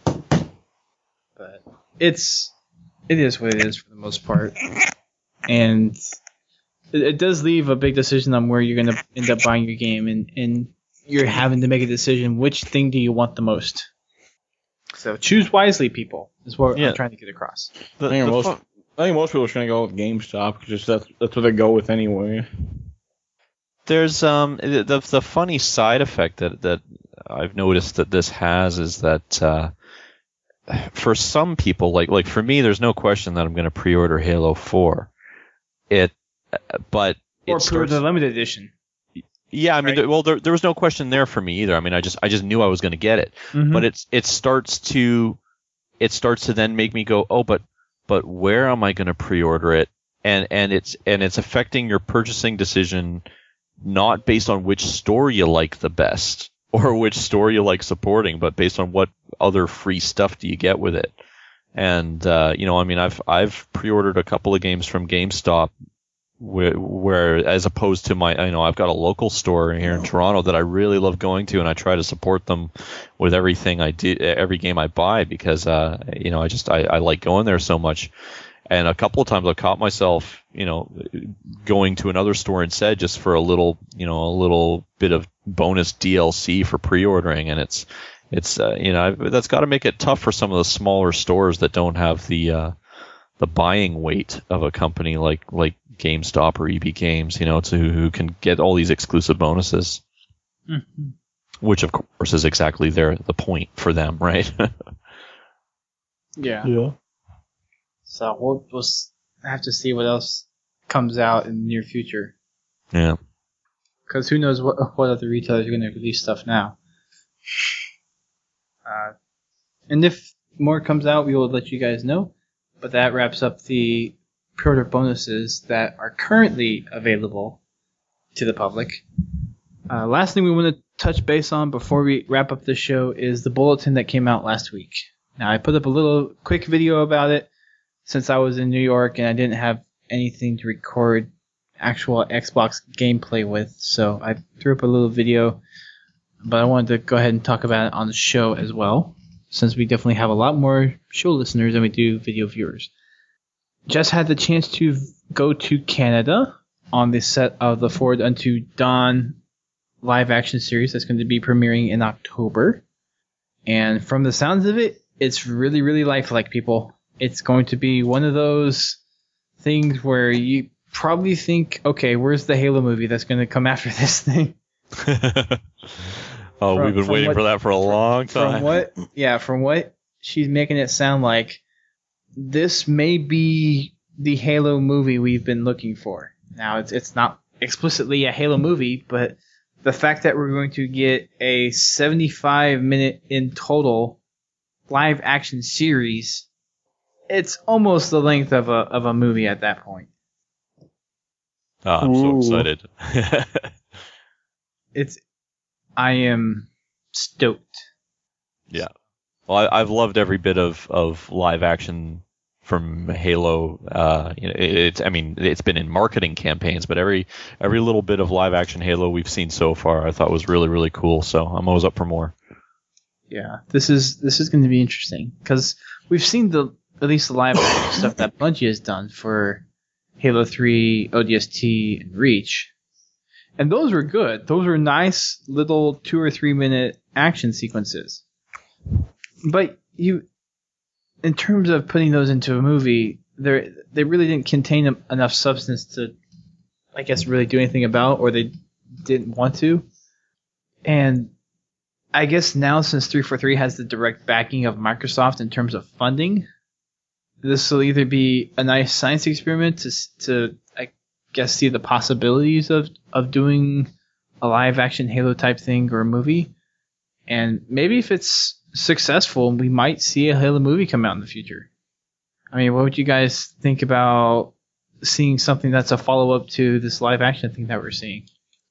But it's it is what it is for the most part, and. It does leave a big decision on where you're going to end up buying your game, and, and you're having to make a decision, which thing do you want the most? So choose wisely, people, is what yeah. I'm trying to get across. The, I, think most, fun- I think most people are going to go with GameStop, because that's, that's what they go with anyway. There's um the the funny side effect that, that I've noticed that this has is that uh, for some people, like like for me, there's no question that I'm going to pre-order Halo four. It But or it starts, the limited edition. Yeah, I mean, right? there, well, there, there was no question there for me either. I mean, I just I just knew I was going to get it. Mm-hmm. But it's it starts to it starts to then make me go, oh, but but where am I going to pre-order it? And and it's and it's affecting your purchasing decision, not based on which store you like the best or which store you like supporting, but based on what other free stuff do you get with it. And uh, you know, I mean, I've I've pre-ordered a couple of games from GameStop. Where, where, as opposed to my, you know, I've got a local store here in Toronto that I really love going to, and I try to support them with everything I do, every game I buy, because, uh, you know, I just, I, I like going there so much. And a couple of times I've caught myself, you know, going to another store instead just for a little, you know, a little bit of bonus D L C for pre-ordering, and it's, it's, uh, you know, that's got to make it tough for some of the smaller stores that don't have the, uh, the buying weight of a company like like GameStop or E B Games, you know, to who can get all these exclusive bonuses, mm-hmm. which of course is exactly their the point for them, right? yeah. Yeah. So we'll we'll have to see what else comes out in the near future. Yeah. Because who knows what what other retailers are going to release stuff now. Uh, and if more comes out, we will let you guys know. But that wraps up the pre-order bonuses that are currently available to the public. Uh, last thing we want to touch base on before we wrap up this show is the bulletin that came out last week. Now, I put up a little quick video about it since I was in New York and I didn't have anything to record actual Xbox gameplay with, so I threw up a little video, but I wanted to go ahead and talk about it on the show as well, since we definitely have a lot more show listeners than we do video viewers. Just had the chance to go to Canada on the set of the Forward Unto Dawn live action series that's going to be premiering in October. And from the sounds of it, it's really, really lifelike, people. It's going to be one of those things where you probably think, okay, where's the Halo movie that's going to come after this thing? oh, from, we've been waiting what, for that for a long time. From what, yeah, from what she's making it sound like, this may be the Halo movie we've been looking for. Now, it's it's not explicitly a Halo movie, but the fact that we're going to get a seventy-five minute in total live action series, it's almost the length of a of a movie at that point. Oh, I'm Ooh. so excited. It's, I am stoked. Yeah. Well, I, I've loved every bit of, of live action from Halo. Uh, you know, it, it's, I mean, it's been in marketing campaigns, but every every little bit of live action Halo we've seen so far, I thought was really, really cool. So I'm always up for more. Yeah, this is this is going to be interesting because we've seen the at least the live action stuff that Bungie has done for Halo three, O D S T, and Reach, and those were good. Those were nice little two or three minute action sequences. But you, in terms of putting those into a movie, they they really didn't contain enough substance to, I guess, really do anything about, or they didn't want to. And I guess now, since three forty-three has the direct backing of Microsoft in terms of funding, this will either be a nice science experiment to, to I guess, see the possibilities of, of doing a live-action Halo-type thing or a movie. And maybe if it's successful, we might see a Halo movie come out in the future. I mean, what would you guys think about seeing something that's a follow-up to this live-action thing that we're seeing?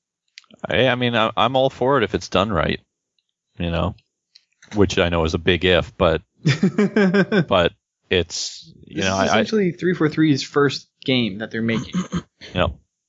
I, I mean, I, I'm all for it if it's done right. You know, which I know is a big if, but but it's you this know is I, essentially three forty-three's first game that they're making. Yep.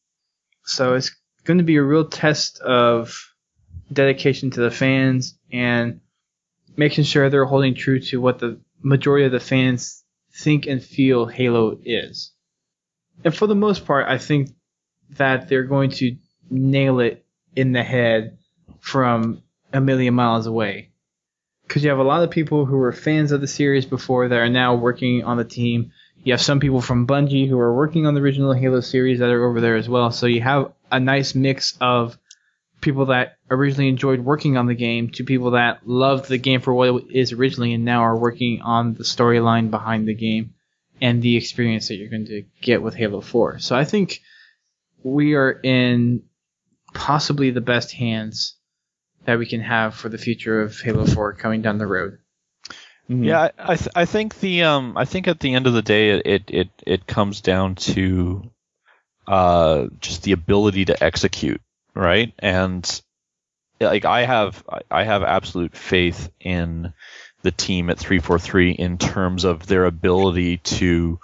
So it's going to be a real test of dedication to the fans and making sure they're holding true to what the majority of the fans think and feel Halo is. And for the most part, I think that they're going to nail it in the head from a million miles away. Because you have a lot of people who were fans of the series before that are now working on the team. You have some people from Bungie who are working on the original Halo series that are over there as well. So you have a nice mix of people that originally enjoyed working on the game to people that loved the game for what it is originally and now are working on the storyline behind the game and the experience that you're going to get with Halo four. So I think we are in possibly the best hands that we can have for the future of Halo four coming down the road. Mm-hmm. Yeah, I I, th- I think the um I think at the end of the day it it it comes down to uh just the ability to execute, right? And like I have I have absolute faith in the team at three forty-three in terms of their ability to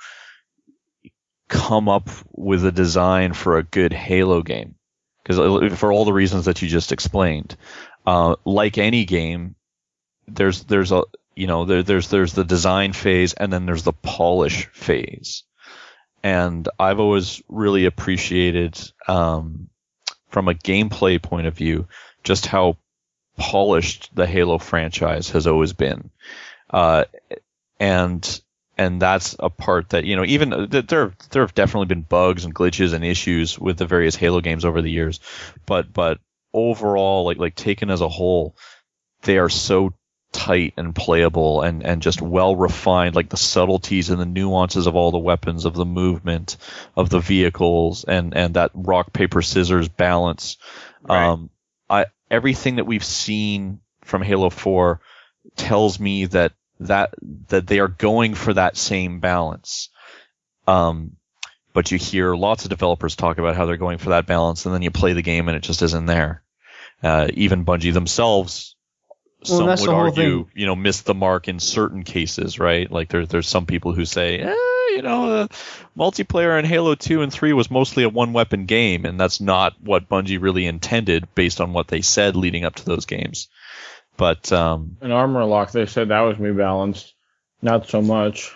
come up with a design for a good Halo game. Because for all the reasons that you just explained, uh, like any game, there's there's a you know there, there's there's the design phase and then there's the polish phase, and I've always really appreciated um, from a gameplay point of view just how polished the Halo franchise has always been, uh, and. And that's a part that, you know, even there, there have definitely been bugs and glitches and issues with the various Halo games over the years. But, but overall, like, like taken as a whole, they are so tight and playable and, and just well refined, like the subtleties and the nuances of all the weapons, of the movement, of the vehicles, and, and that rock, paper, scissors balance. Right. Um, I, everything that we've seen from Halo four tells me that that that they are going for that same balance. Um, but you hear lots of developers talk about how they're going for that balance, and then you play the game and it just isn't there. Uh, even Bungie themselves, well, some that's would the whole argue, thing. you know, missed the mark in certain cases, right? Like there, there's some people who say, eh, you know, uh, multiplayer in Halo two and three was mostly a one-weapon game, and that's not what Bungie really intended based on what they said leading up to those games. But um, an armor lock, they said that was rebalanced. Not so much.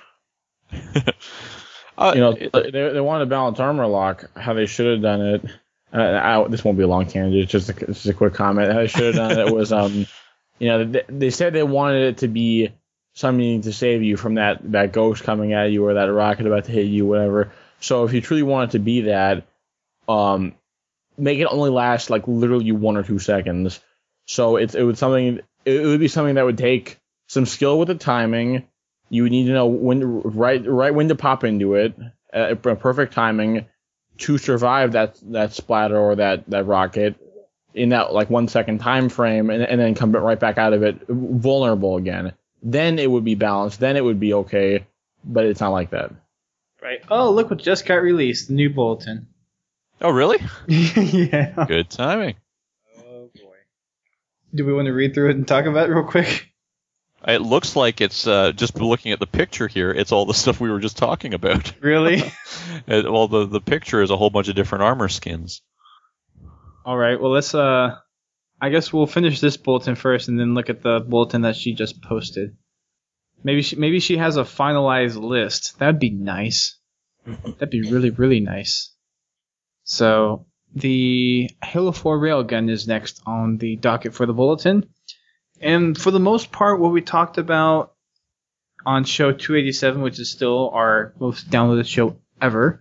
uh, you know, they they wanted to balance armor lock. How they should have done it. Uh, I, this won't be a long tangent. It's just a, just a quick comment. How they should have done it was, um, you know, they, they said they wanted it to be something to save you from that, that ghost coming at you or that rocket about to hit you, whatever. So if you truly want it to be that, um, make it only last like literally one or two seconds. So it's it would something it would be something that would take some skill with the timing. You would need to know when right right when to pop into it, uh, perfect timing to survive that that splatter or that, that rocket in that like one second time frame, and and then come right back out of it vulnerable again. Then it would be balanced. Then it would be okay, but it's not like that. Right. Oh, look what just got released. The new bulletin. Oh, really? Yeah. Good timing. Oh, boy. Do we want to read through it and talk about it real quick? It looks like it's, uh, just looking at the picture here, it's all the stuff we were just talking about. Really? it, well, the, the picture is a whole bunch of different armor skins. All right. Well, let's... uh. I guess we'll finish this bulletin first and then look at the bulletin that she just posted. Maybe she, maybe she has a finalized list. That'd be nice. That'd be really, really nice. So, the Halo four Railgun is next on the docket for the bulletin. And for the most part, what we talked about on show two eighty-seven, which is still our most downloaded show ever,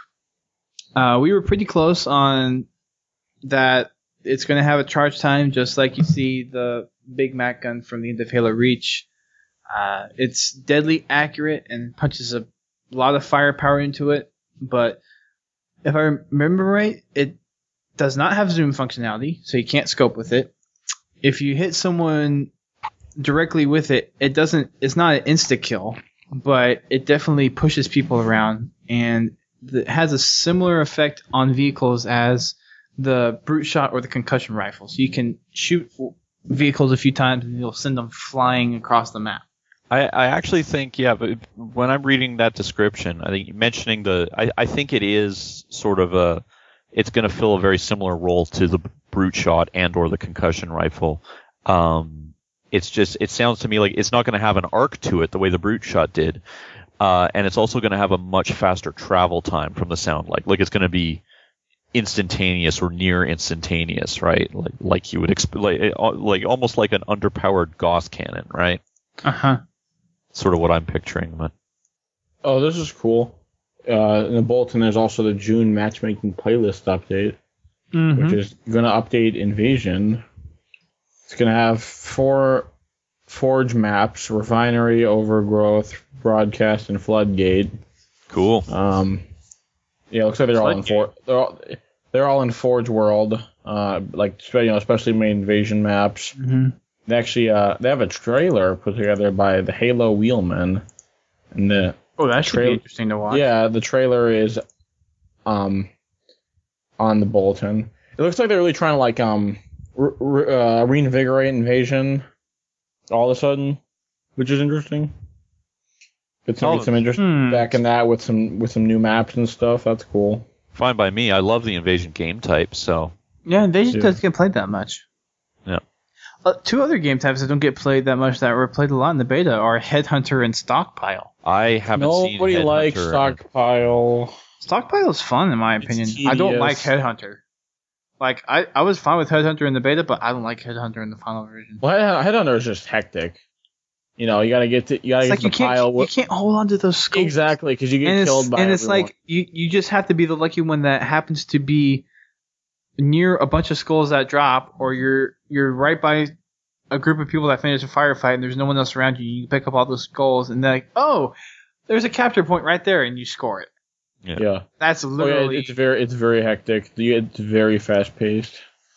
uh, we were pretty close on that. It's going to have a charge time just like you see the Big Mac gun from the end of Halo Reach. Uh, it's deadly accurate and punches a lot of firepower into it. But if I remember right, it does not have zoom functionality, so you can't scope with it. If you hit someone directly with it, it doesn't. It's not an insta kill, but it definitely pushes people around, and it has a similar effect on vehicles as the brute shot or the concussion rifle. So you can shoot vehicles a few times and you'll send them flying across the map. I, I actually think, yeah, but when I'm reading that description, I think mentioning the, I, I think it is sort of a, it's going to fill a very similar role to the brute shot and or the concussion rifle. Um, it's just, it sounds to me like it's not going to have an arc to it the way the brute shot did. Uh, and it's also going to have a much faster travel time from the sound like, like it's going to be instantaneous or near instantaneous, right? Like like you would expect, like, like almost like an underpowered Gauss cannon, right? Uh huh. Sort of what I'm picturing. But oh, this is cool. Uh, in the bulletin, there's also the June matchmaking playlist update, mm-hmm. which is going to update Invasion. It's going to have four Forge maps: Refinery, Overgrowth, Broadcast, and Floodgate. Cool. Um. Yeah, it looks like they're all in For- they're all they're all in Forge World, uh, like you know, especially main Invasion maps. Mm-hmm. They actually uh, they have a trailer put together by the Halo Wheelman, and the oh, that should tra- be interesting to watch. Yeah, the trailer is um on the bulletin. It looks like they're really trying to like um re- re- uh, reinvigorate Invasion all of a sudden, which is interesting. Get some, get some interest hmm. back in that with some with some new maps and stuff. That's cool. Fine by me. I love the Invasion game type. So yeah, Invasion yeah. doesn't get played that much. Yeah. Uh, two other game types that don't get played that much that were played a lot in the beta are Headhunter and Stockpile. I haven't Nobody seen Nobody likes Stockpile. Stockpile is fun in my opinion. I don't like Headhunter. Like I, I was fine with Headhunter in the beta, but I don't like Headhunter in the final version. Well, Headhunter is just hectic. You know, you gotta get to you gotta it's get like to the you pile. Can't, you can't hold on to those scopes. Exactly, because you get and killed by And it's everyone. like you, you just have to be the lucky one that happens to be near a bunch of skulls that drop, or you're you're right by a group of people that finish a firefight and there's no one else around you. You pick up all those skulls and they're like, oh, there's a capture point right there, and you score it. Yeah, yeah. That's literally. Oh, yeah, it's very it's very hectic. It's very fast paced,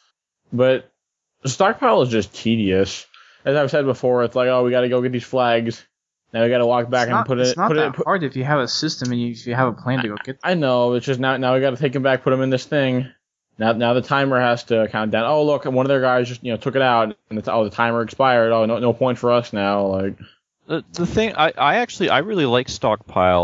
but the Stockpile is just tedious. As I've said before, it's like, oh, we got to go get these flags. Now we got to walk back it's and not, put it's it. Not put that it. Put, hard if you have a system and you, if you have a plan to go get them. I know. It's just now. Now we got to take them back, put them in this thing. Now, now the timer has to count down. Oh, look, one of their guys just you know took it out, and it's, oh, the timer expired. Oh, no, no point for us now. Like the the thing, I, I actually I really like Stockpile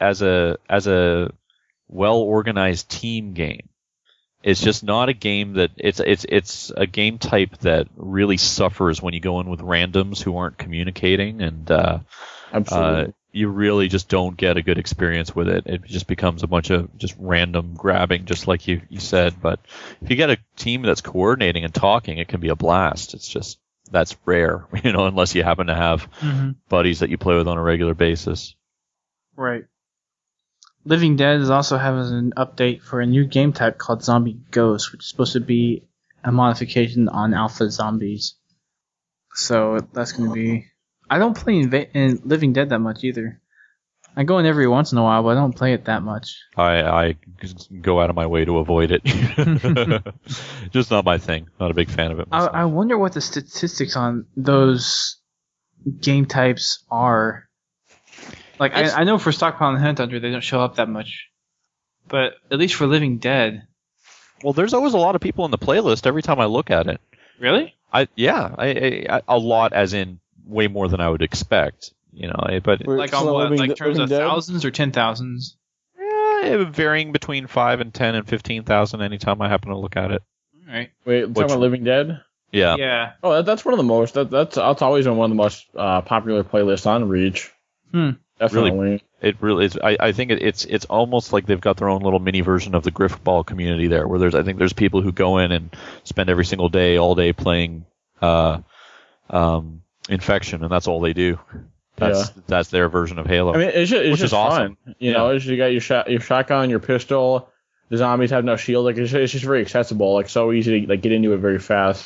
as a as a well organized team game. It's just not a game that it's it's it's a game type that really suffers when you go in with randoms who aren't communicating, and uh, Absolutely. uh, you really just don't get a good experience with it. It just becomes a bunch of just random grabbing, just like you, you said. But if you get a team that's coordinating and talking, it can be a blast. It's just that's rare, you know, unless you happen to have Mm-hmm. buddies that you play with on a regular basis. Right. Living Dead is also having an update for a new game type called Zombie Ghost, which is supposed to be a modification on Alpha Zombies. So that's going to be... I don't play in, Va- in Living Dead that much either. I go in every once in a while, but I don't play it that much. I, I go out of my way to avoid it. Just not my thing. Not a big fan of it I, myself. I wonder what the statistics on those game types are. Like, I, I know for Stockpile and Hunt-Hunter, they don't show up that much. But at least for Living Dead... Well, there's always a lot of people in the playlist every time I look at it. Really? I yeah, I, I, a lot as in way more than I would expect. You know, I- but We're Like on still what? Living- Like terms Living of Dead? thousands or ten thousands? eh, varying between five and ten and fifteen thousand anytime I happen to look at it. Alright. Wait, talking Which- about Living Dead? Yeah. Yeah. Oh, that, that's one of the most. That, that's that's always been one of the most uh, popular playlists on Reach. Hmm. Definitely. It really is. I, I think it, it's it's almost like they've got their own little mini version of the Griffball community there, where there's I think there's people who go in and spend every single day, all day playing uh, um, Infection, and that's all they do. That's that's their version of Halo. I mean, it's just, it's Which just is awesome. fun. You know, it's, you got your shot, your shotgun, your pistol. The zombies have no shield. Like it's, it's just very accessible. Like so easy to like get into it very fast.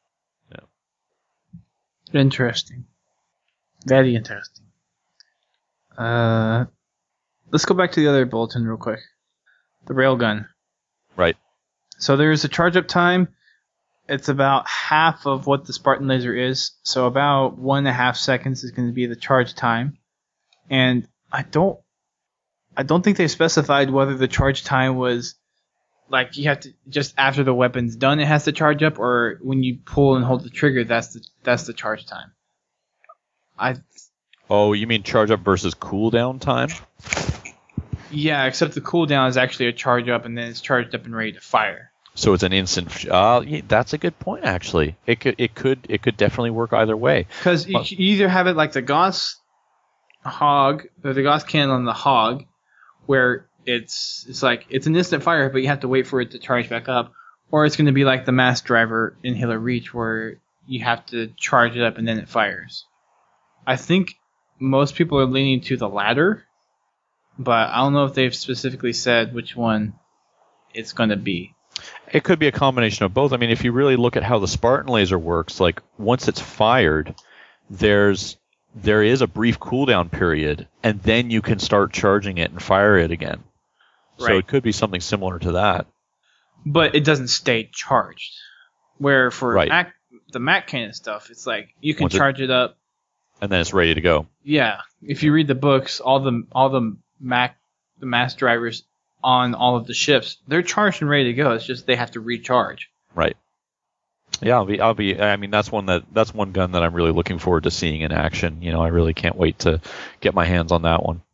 Interesting. Very interesting. Uh, let's go back to the other bulletin real quick. The railgun. Right. So there's a charge up time. It's about half of what the Spartan laser is. So about one and a half seconds is going to be the charge time. And I don't, I don't think they specified whether the charge time was like you have to just after the weapon's done it has to charge up, or when you pull and hold the trigger that's the that's the charge time. I Oh, you mean charge up versus cooldown time? yeah, except the cooldown is actually a charge up and then it's charged up and ready to fire. So it's an instant. Uh, yeah, that's a good point, actually. It could it could it could definitely work either way. Because you, you either have it like the Gauss Hog or the Gauss cannon on the Hog, where it's it's like it's an instant fire, but you have to wait for it to charge back up, or it's going to be like the Mass Driver in Halo Reach, where you have to charge it up and then it fires. I think most people are leaning to the latter, but I don't know if they've specifically said which one it's going to be. It could be a combination of both. I mean, if you really look at how the Spartan laser works, like once it's fired, there's there is a brief cooldown period, and then you can start charging it and fire it again. So Right. it could be something similar to that. But it doesn't stay charged. Where for Right. Mac, the Mac cannon stuff, it's like you can Once it- charge it up. And then it's ready to go. Yeah, if you read the books, all the all the Mac the mass drivers on all of the ships, they're charged and ready to go. It's just they have to recharge. Right. Yeah, I'll be. I'll be. I mean, that's one that that's one gun that I'm really looking forward to seeing in action. You know, I really can't wait to get my hands on that one.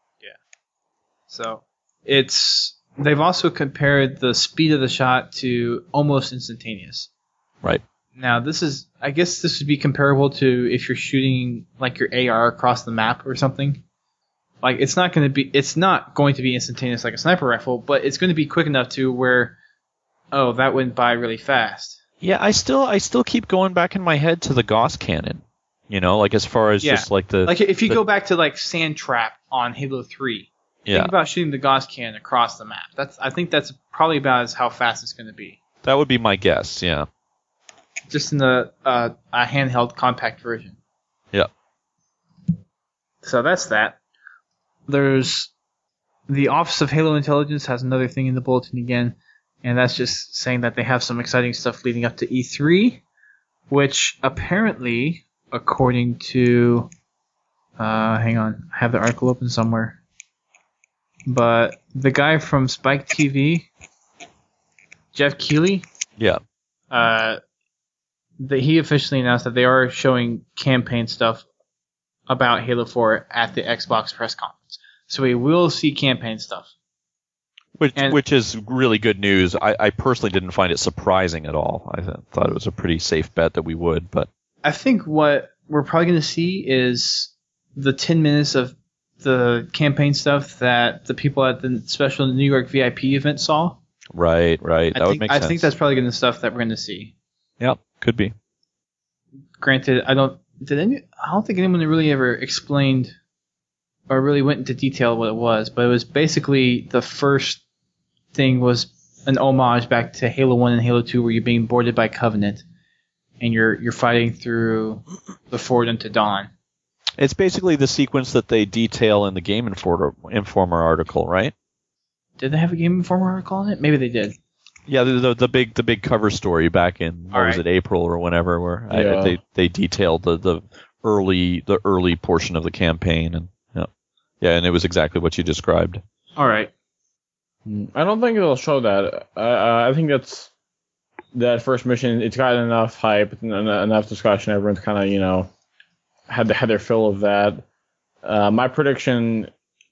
So it's they've also compared the speed of the shot to almost instantaneous. Right. Now this is I guess this would be comparable to if you're shooting like your A R across the map or something. Like it's not going to be it's not going to be instantaneous like a sniper rifle, but it's going to be quick enough to where oh, that went by really fast. Yeah, I still I still keep going back in my head to the Gauss cannon. You know, like as far as Yeah. just like the Like if you the- go back to like Sand Trap on Halo three, yeah, think about shooting the Gauss cannon across the map. That's I think that's probably about as how fast it's going to be. that would be my guess. Yeah. Just in the uh, a handheld compact version. Yeah. So that's that. There's the Office of Halo Intelligence has another thing in the bulletin again, and that's just saying that they have some exciting stuff leading up to E three, which apparently, according to, uh, hang on, I have the article open somewhere, but the guy from Spike T V, Jeff Keighley, Yeah. uh, that he officially announced that they are showing campaign stuff about Halo four at the Xbox press conference. So we will see campaign stuff. Which And- which is really good news. I, I personally didn't find it surprising at all. I th- thought it was a pretty safe bet that we would, but I think what we're probably going to see is the ten minutes of the campaign stuff that the people at the special New York V I P event saw. right, right. That I would think, make I sense. think that's probably going to be stuff that we're going to see. Yep, could be. Granted, I don't did any. I don't think anyone really ever explained or really went into detail what it was, but it was basically the first thing was an homage back to Halo one and Halo two, where you're being boarded by Covenant and you're you're fighting through the Forward into Dawn. It's basically the sequence that they detail in the Game Informer, Informer article, right? Did they have a Game Informer article on it? Maybe they did. Yeah, the, the the big the big cover story back in what All was right. it, April or whenever, where I, Yeah. they they detailed the, the early the early portion of the campaign, and yeah, yeah, and it was exactly what you described. All right. I don't think they'll show that. Uh, I think that's that first mission. It's got enough hype and en- enough discussion. Everyone's kind of you know had had their fill of that. Uh, my prediction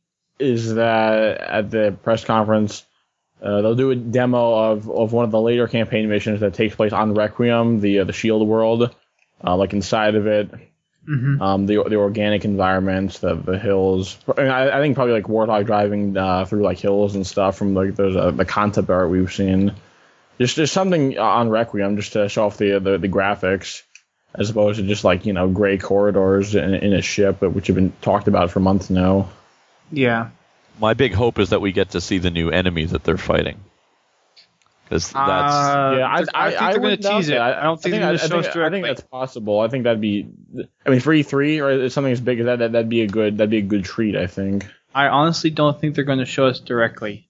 is that at the press conference, uh, they'll do a demo of, of one of the later campaign missions that takes place on Requiem, the uh, the Shield world, uh, like inside of it. Mm-hmm. Um, the the organic environments, the the hills. I, mean, I, I think probably like Warthog driving uh, through like hills and stuff from like those uh, the concept art we've seen. Just just something on Requiem just to show off the the, the graphics, as opposed to just like you know gray corridors in, in a ship, which have been talked about for months now. Yeah. My big hope is that we get to see the new enemy that they're fighting, because that's Uh, yeah, I, I, think I, they're I going wouldn't to tease doubt it. that. I don't think, they're going to I show us think, I directly. think that's possible. I think that'd be. I mean, for E three or something as big as that, that that'd be a good that'd be a good treat. I think. I honestly don't think they're going to show us directly.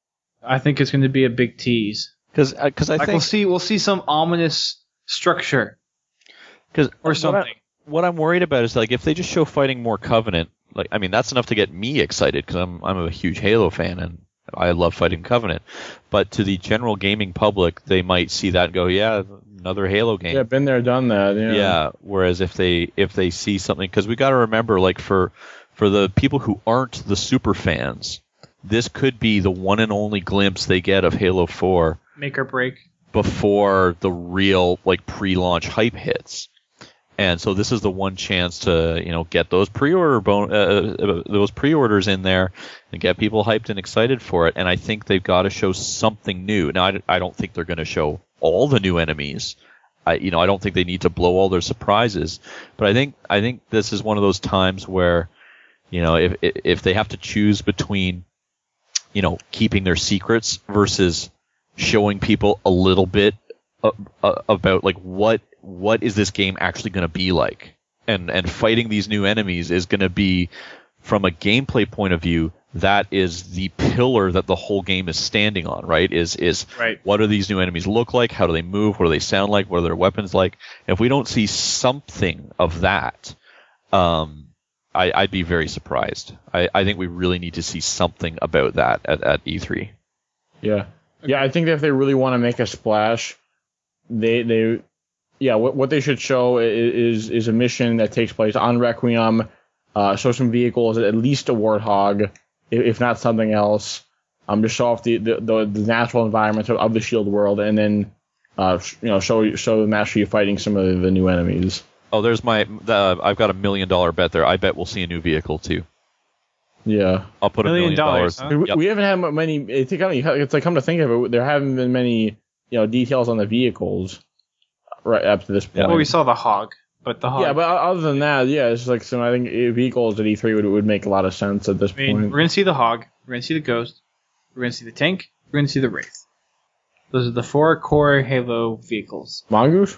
I think it's going to be a big tease. because because I Like think we'll see, we'll see some ominous structure because or something. What I'm worried about is like if they just show fighting more Covenant, like I mean that's enough to get me excited because I'm I'm a huge Halo fan and I love fighting Covenant. But to the general gaming public, they might see that and go, yeah, another Halo game. Yeah, been there, done that. Yeah. Yeah. Whereas if they if they see something, because we got to remember, like for for the people who aren't the super fans, this could be the one and only glimpse they get of Halo four Make or break. before the real like pre-launch hype hits. And so this is the one chance to you know get those pre-order bon- uh, uh, those pre-orders in there and get people hyped and excited for it. And I think they've got to show something new. Now I, I don't think they're going to show all the new enemies. I you know I don't think they need to blow all their surprises. But I think I think this is one of those times where you know if if they have to choose between you know keeping their secrets versus showing people a little bit uh, uh, about like what what is this game actually going to be like, and and fighting these new enemies is going to be, from a gameplay point of view, that is the pillar that the whole game is standing on, right? Is is Right. what do these new enemies look like? How do they move? What do they sound like? What are their weapons like? If we don't see something of that, um, I, I'd be very surprised. I, I think we really need to see something about that at, at E three. Yeah. Yeah, I think that if they really want to make a splash, they they yeah, what what they should show i- is is a mission that takes place on Requiem, uh, show some vehicles, at least a Warthog, i- if not something else. Um, just show off the the, the, the natural environments of, of the Shield world, and then uh, sh- you know show show the Master Chief fighting some of the, the new enemies. Oh, there's my. Uh, I've got a million dollar bet there. I bet we'll see a new vehicle too. Yeah. I'll put Million a million dollars, dollars. huh? We, Yep. we haven't had many. It's kind of it's like come to think of it, there haven't been many you know details on the vehicles right up to this point. Well, we saw the hog, but the hog. Yeah, but other than that, yeah, it's like some. I think vehicles at E three would would make a lot of sense at this I mean, point. we're gonna see the hog. We're gonna see the ghost. We're gonna see the tank. We're gonna see the wraith. Those are the four core Halo vehicles. Mongoose?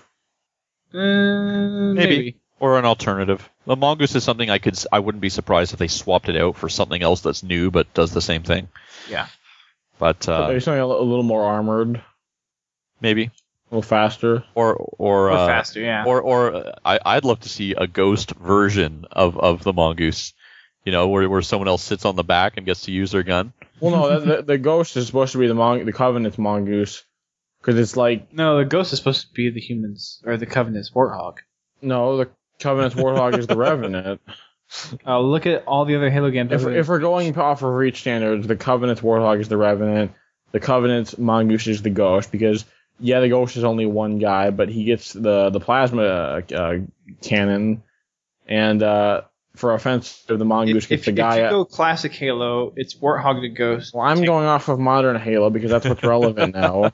Uh, Maybe. maybe. Or an alternative. The Mongoose is something I could. s- I wouldn't be surprised if they swapped it out for something else that's new but does the same thing. Yeah. But uh, Maybe something a li- a little more armored, a maybe. little faster. Or or Or uh, faster, yeah. Or or uh, I I'd love to see a ghost version of, of the Mongoose. You know, where where someone else sits on the back and gets to use their gun. Well, no, the, the, the ghost is supposed to be the Mon- the Covenant's Mongoose, because it's like no, the ghost is supposed to be the humans or the Covenant's warthog. no, the Covenant's Warthog is the Revenant. Uh, look at all the other Halo games. If, if we're going off of Reach standards, the Covenant's Warthog is the Revenant. The Covenant's Mongoose is the Ghost, because, yeah, the Ghost is only one guy, but he gets the, the plasma uh, cannon, and uh, for offensive, the Mongoose if, gets if, the guy... If you go classic Halo, it's Warthog the Ghost. Well, I'm Take- going off of modern Halo, because that's what's relevant now.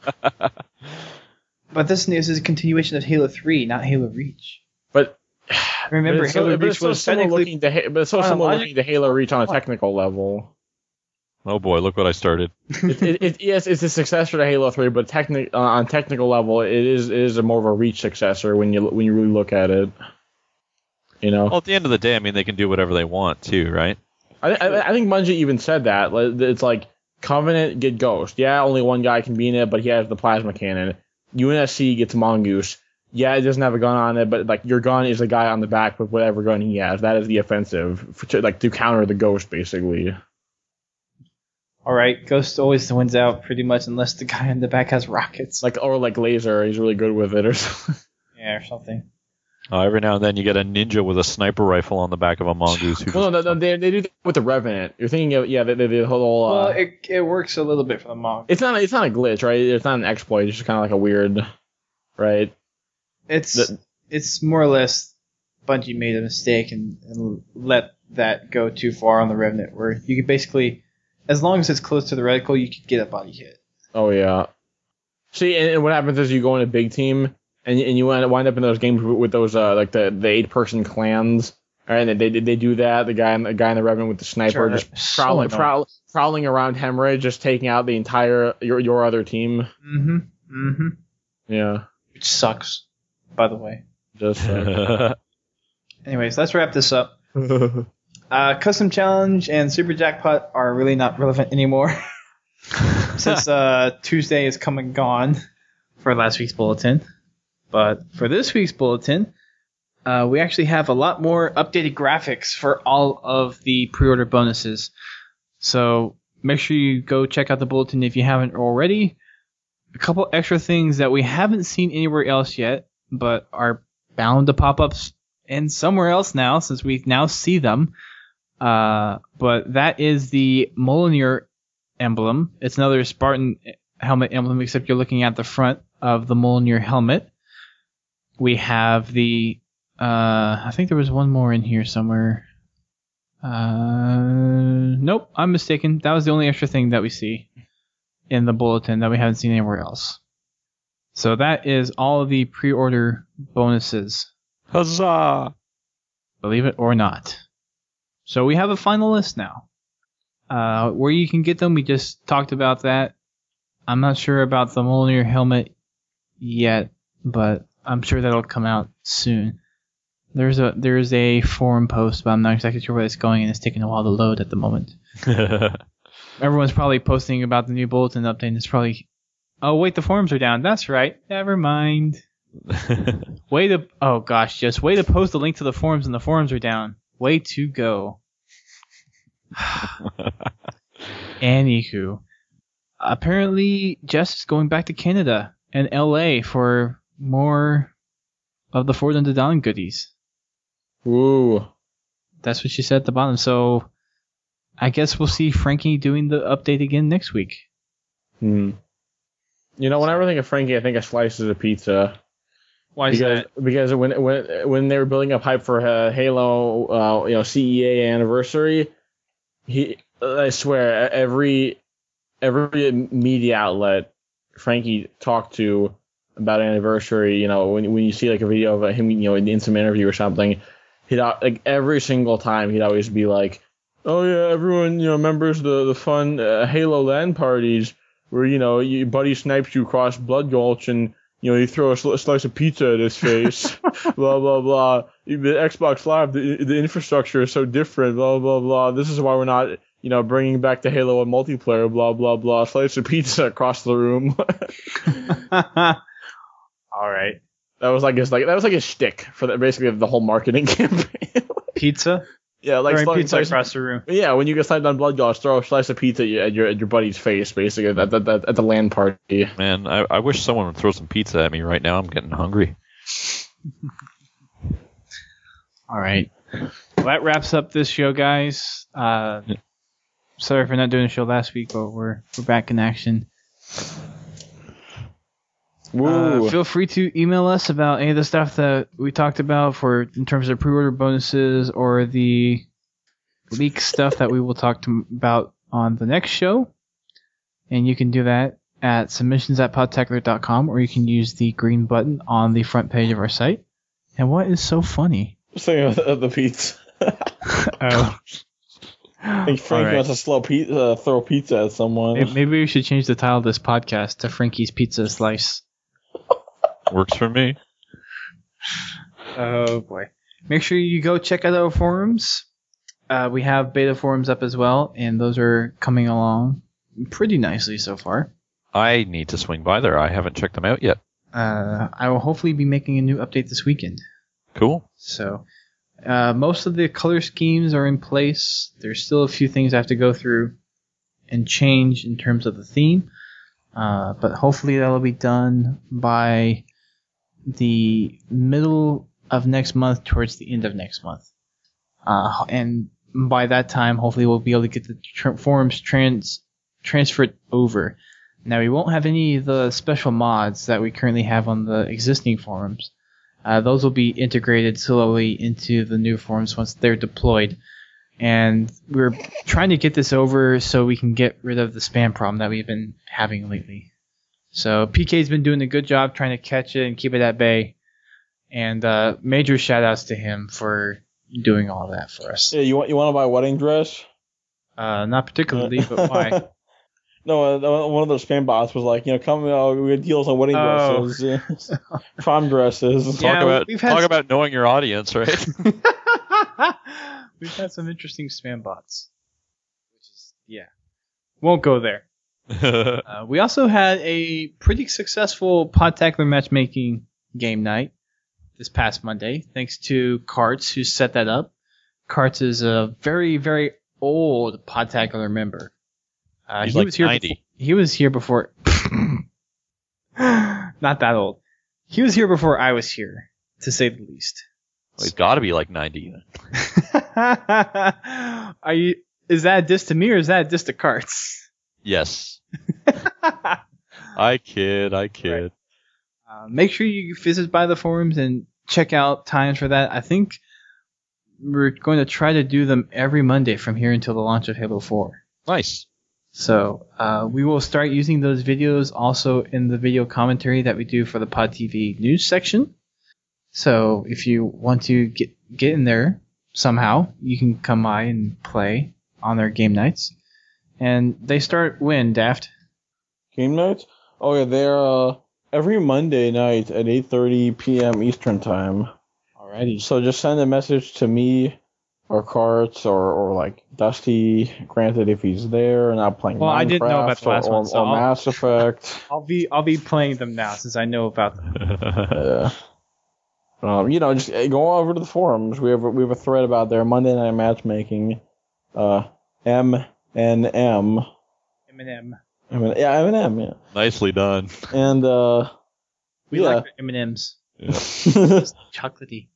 But this news is a continuation of Halo three, not Halo Reach. But... Remember, but Halo so, Reach was so similar looking to, but it's so similar looking to Halo Reach on a technical level. Oh boy, look what I started. it, it, it, yes, it's a successor to Halo three, but techni- uh, on technical level, it is it is a more of a Reach successor when you when you really look at it. You know. Well, at the end of the day, I mean, they can do whatever they want too, right? I I, I think Bungie even said that. It's like Covenant get Ghost. Yeah, only one guy can be in it, but he has the plasma cannon. U N S C gets Mongoose. Yeah, it doesn't have a gun on it, but like your gun is the guy on the back with whatever gun he has. That is the offensive, for, to, like to counter the Ghost, basically. All right, Ghost always wins out pretty much, unless the guy in the back has rockets. Like or like laser, he's really good with it, or something. Yeah, or something. Uh, every now and then you get a ninja with a sniper rifle on the back of a mongoose. Who well, no, no, they they do that with the Revenant. You're thinking of yeah, they, they, the whole. Uh, well, it it works a little bit for the mongoose. It's not it's not a glitch, right? It's not an exploit. It's just kind of like a weird, right? It's the, it's more or less Bungie made a mistake and, and let that go too far on the Revenant, where you could basically, as long as it's close to the reticle, you could get a body hit. Oh yeah. See, and, and what happens is you go in a big team. And and you wind up in those games with those uh like the, the eight person clans, right? And they they do that. The guy the guy in the Revenant with the sniper sure. just prowling so prowl, prowling around Hemorrhage, just taking out the entire your your other team. Mm-hmm. Mm-hmm. Yeah. Which sucks, by the way. Just. Uh... Anyways, let's wrap this up. uh, Custom Challenge and Super Jackpot are really not relevant anymore since uh, Tuesday is come and gone for last week's bulletin. But for this week's bulletin, uh, we actually have a lot more updated graphics for all of the pre-order bonuses. So make sure you go check out the bulletin if you haven't already. A couple extra things that we haven't seen anywhere else yet, but are bound to pop up in somewhere else now, since we now see them. Uh, but that is the Mjolnir emblem. It's another Spartan helmet emblem, except you're looking at the front of the Mjolnir helmet. We have the, uh, I think there was one more in here somewhere. Uh, nope, I'm mistaken. That was the only extra thing that we see in the bulletin that we haven't seen anywhere else. So that is all of the pre-order bonuses. Huzzah! Believe it or not. So we have a final list now. Uh, where you can get them, we just talked about that. I'm not sure about the Mjolnir helmet yet, but I'm sure that'll come out soon. There's a there's a forum post, but I'm not exactly sure where it's going, and it's taking a while to load at the moment. Everyone's probably posting about the new bulletin update, and it's probably, oh wait, the forums are down. That's right. Never mind. Way to oh gosh, just way to post a link to the forums, and the forums are down. Way to go. Anywho, apparently Jess is going back to Canada and L A for more of the Forward Unto Dawn goodies. Ooh. That's what she said at the bottom. So I guess we'll see Frankie doing the update again next week. Hmm. You know, whenever I think of Frankie, I think of slices of pizza. Why is because, that? Because when when when they were building up hype for uh, Halo, uh, you know, C E A anniversary, he, I swear, every every media outlet Frankie talked to about anniversary, you know, when when you see like a video of him, you know, in some interview or something, he'd like every single time he'd always be like, "Oh yeah, everyone, you know, remembers the the fun uh, Halo LAN parties where you know your buddy snipes you across Blood Gulch and you know you throw a, sl- a slice of pizza at his face, blah blah blah. The Xbox Live, the the infrastructure is so different, blah blah blah. This is why we're not." You know, bringing back the Halo one multiplayer, blah blah blah. Slice of pizza across the room. All right. That was like his like that was like his shtick for the, basically the whole marketing campaign. Pizza. Yeah, like slice, pizza slice, across the room. Yeah, when you get sniped on Blood Gulch, throw a slice of pizza at your at your, at your buddy's face, basically at, at, at, at the LAN party. Man, I, I wish someone would throw some pizza at me right now. I'm getting hungry. All right. that wraps up this show, guys. Uh, sorry for not doing a show last week, but we're we're back in action. Uh, feel free to email us about any of the stuff that we talked about for in terms of pre-order bonuses or the leak stuff that we will talk to, about on the next show. And you can do that at submissions at podtacular dot com, or you can use the green button on the front page of our site. And what is so funny? Saying of the pizza. Oh. I think Frank right. wants to slow pe- uh, throw pizza at someone. Maybe we should change the title of this podcast to Frankie's Pizza Slice. Works for me. Oh boy. Make sure you go check out our forums. Uh, we have beta forums up as well, and those are coming along pretty nicely so far. I need to swing by there. I haven't checked them out yet. Uh, I will hopefully be making a new update this weekend. Cool. So, uh, most of the color schemes are in place. There's still a few things I have to go through and change in terms of the theme. Uh, but hopefully that'll be done by the middle of next month towards the end of next month. Uh, and by that time, hopefully we'll be able to get the tra- forums trans- transferred over. Now, we won't have any of the special mods that we currently have on the existing forums. Uh, those will be integrated slowly into the new forums once they're deployed. And we're trying to get this over so we can get rid of the spam problem that we've been having lately. So P K's been doing a good job trying to catch it and keep it at bay. And uh, major shout outs to him for doing all that for us. Yeah, you want you want to buy a wedding dress? Uh, not particularly, but why? No, uh, one of those spam bots was like, you know, come, uh, we have deals on wedding Oh. dresses, prom dresses. Yeah, talk about we've had talk s- about knowing your audience, right? We've had some interesting spam bots. Which is, yeah. Won't go there. Uh, we also had a pretty successful Podtacular matchmaking game night this past Monday, thanks to Karts, who set that up. Karts is a very, very old Podtacular member. Uh, He's he like was here ninety. Before, he was here before. Not that old. He was here before I was here, to say the least. Well, he's got to be like ninety. Are you? Is that a diss to me or is that a diss to Karts? Yes. I kid. I kid. Uh, make sure you visit by the forums and check out times for that. I think we're going to try to do them every Monday from here until the launch of Halo four. Nice. So uh, we will start using those videos also in the video commentary that we do for the Pod T V news section. So if you want to get get in there somehow, you can come by and play on their game nights. And they start when, Daft? Game nights? Oh yeah, they're uh, every Monday night at eight thirty p.m. Eastern time. Alrighty. So just send a message to me or Karts or, or like Dusty, granted if he's there and not playing Well, Minecraft I didn't know about the or, last or, one, so or I'll- Mass Effect. I'll be I'll be playing them now since I know about them. Yeah. Um, you know, just uh, go over to the forums. We have we have a thread about their Monday night matchmaking. Uh, M N M. Eminem. I mean, yeah, M N M. Yeah, Nicely done. and uh, We Yeah. like M and M's. Yeah. Chocolatey.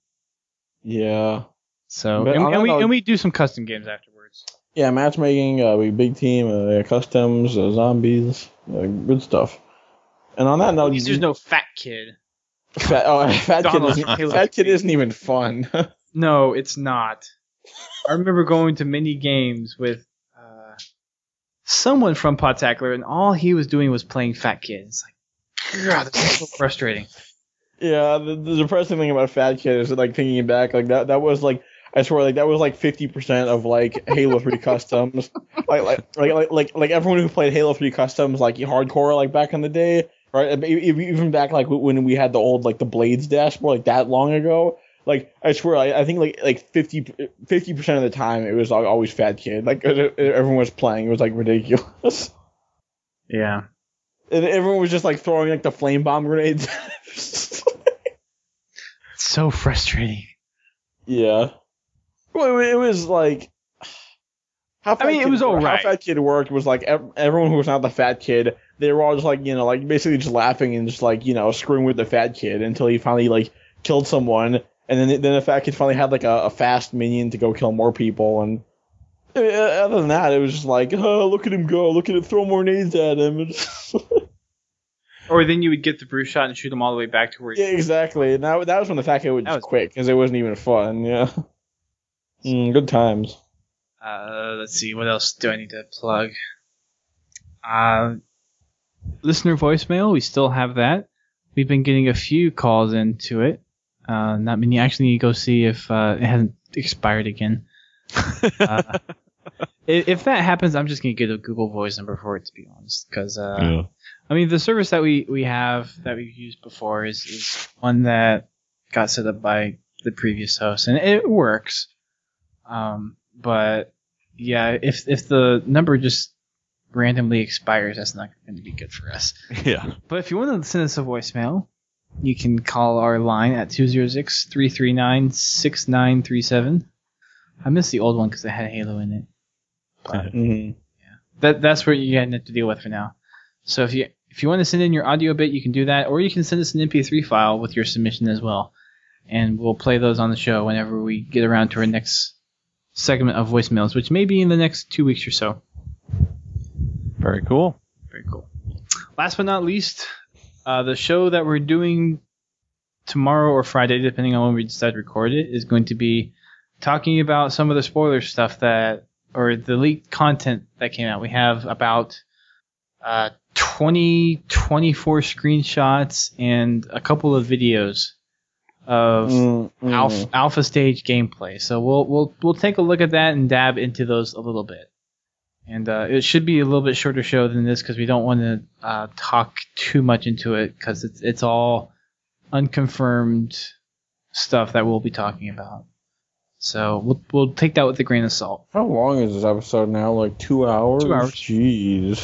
yeah, So But and, I and don't we know. and we do some custom games afterwards. yeah. Matchmaking. Uh, we big team. Uh, customs. Uh, zombies. Uh, good stuff. And on that note, At least there's no fat kid. fat, oh, fat kid. Donald Isn't, Halo fat kid three. isn't even fun. No, it's not. I remember going to many games with uh, someone from Podtacular, and all he was doing was playing Fat Kid. It's like, God, that's so frustrating. Yeah, the, the depressing thing about Fat Kid is that, like, thinking back, like that that was like I swear like that was like fifty percent of like Halo three customs. Like like, like like like like everyone who played Halo three customs like hardcore like back in the day, right? E- e- Even back like when we had the old like the Blades dashboard like that long ago. Like I swear, I, I think like like fifty percent of the time it was al- always Fat Kid. Like everyone was playing, it was like ridiculous. Yeah. And everyone was just like throwing like the flame bomb grenades. It's so frustrating. Yeah. Well, it was like how Fat I mean, it Kid was worked- alright. How Fat Kid worked was like ev- everyone who was not the Fat Kid, they were all just like you know like basically just laughing and just like you know screwing with the Fat Kid until he finally like killed someone, and then then the fat kid finally had like a, a fast minion to go kill more people, and uh, other than that, it was just like, oh, look at him go, look at him throw more nades at him. Or then you would get the Bruce shot and shoot him all the way back to where. Yeah, exactly. And that, that was when the fat kid would just quit because it wasn't even fun. Yeah. Mm, good times. Uh, let's see. What else do I need to plug? Uh, listener voicemail. We still have that. We've been getting a few calls into it. Uh, not many. Actually, need to go see if uh, it hasn't expired again. uh, if that happens, I'm just gonna get a Google Voice number for it, to be honest. Because uh, yeah. I mean, the service that we, we have that we've used before is, is one that got set up by the previous host, and it works. Um, but yeah, if if the number just randomly expires, that's not going to be good for us. Yeah. But if you want to send us a voicemail, you can call our line at two oh six, three three nine, six nine three seven. I missed the old one because it had Halo in it. But, mm-hmm. yeah, that that's what you're going to have to deal with for now. So if you if you want to send in your audio bit, you can do that, or you can send us an M P three file with your submission as well, and we'll play those on the show whenever we get around to our next segment of voicemails, which may be in the next two weeks or so. Very cool. Very cool. Last but not least, uh, the show that we're doing tomorrow or Friday, depending on when we decide to record it, is going to be talking about some of the spoiler stuff that, or the leaked content that came out. We have about uh, twenty, twenty-four screenshots and a couple of videos of mm, mm. Alpha, alpha stage gameplay. So we'll we'll we'll take a look at that and dab into those a little bit. And uh, it should be a little bit shorter show than this because we don't want to uh, talk too much into it because it's it's all unconfirmed stuff that we'll be talking about. So we'll we'll take that with a grain of salt. How long is this episode now? Like two hours? Two hours. Jeez.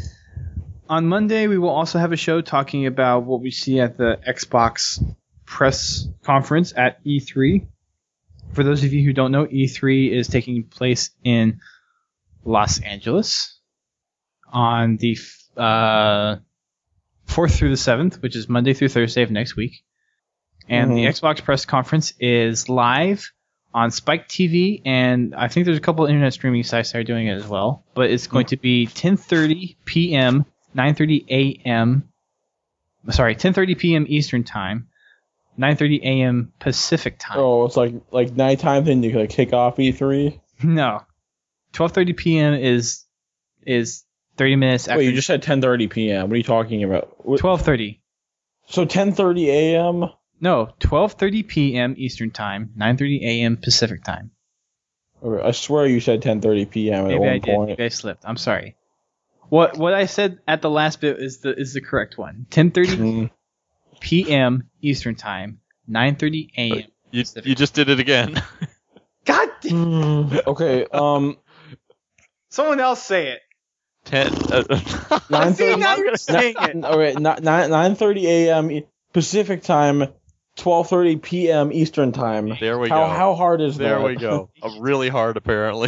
On Monday, we will also have a show talking about what we see at the Xbox press conference at E three. For those of you who don't know, E three is taking place in Los Angeles on the uh, fourth through the seventh, which is Monday through Thursday of next week. And mm-hmm. the Xbox press conference is live on Spike T V, and I think there's a couple of internet streaming sites that are doing it as well. But it's going to be ten thirty p.m., nine thirty a.m. Sorry, ten thirty p.m. Eastern Time, nine thirty a.m. Pacific Time. Oh, it's like like nighttime, then you like kick off E three? No. twelve thirty p.m. is is thirty minutes after. Wait, you just said ten thirty p.m. What are you talking about? twelve thirty. So ten thirty a.m.? No, twelve thirty p.m. Eastern Time, nine thirty a.m. Pacific Time. Okay, I swear you said ten thirty p.m. at Maybe one I did. point. Maybe I slipped. I'm sorry. What what I said at the last bit is the is the correct one. ten thirty mm. p.m. Eastern Time, nine thirty a.m. You, you just did it again. God damn. Mm, okay, um... Someone else say it. Ten. Uh, nine thirty. See, now you're saying it. Okay, nine thirty a.m. Pacific Time, twelve thirty p.m. Eastern Time. There we how, go. How hard is there that? There we go. Uh, really hard, apparently.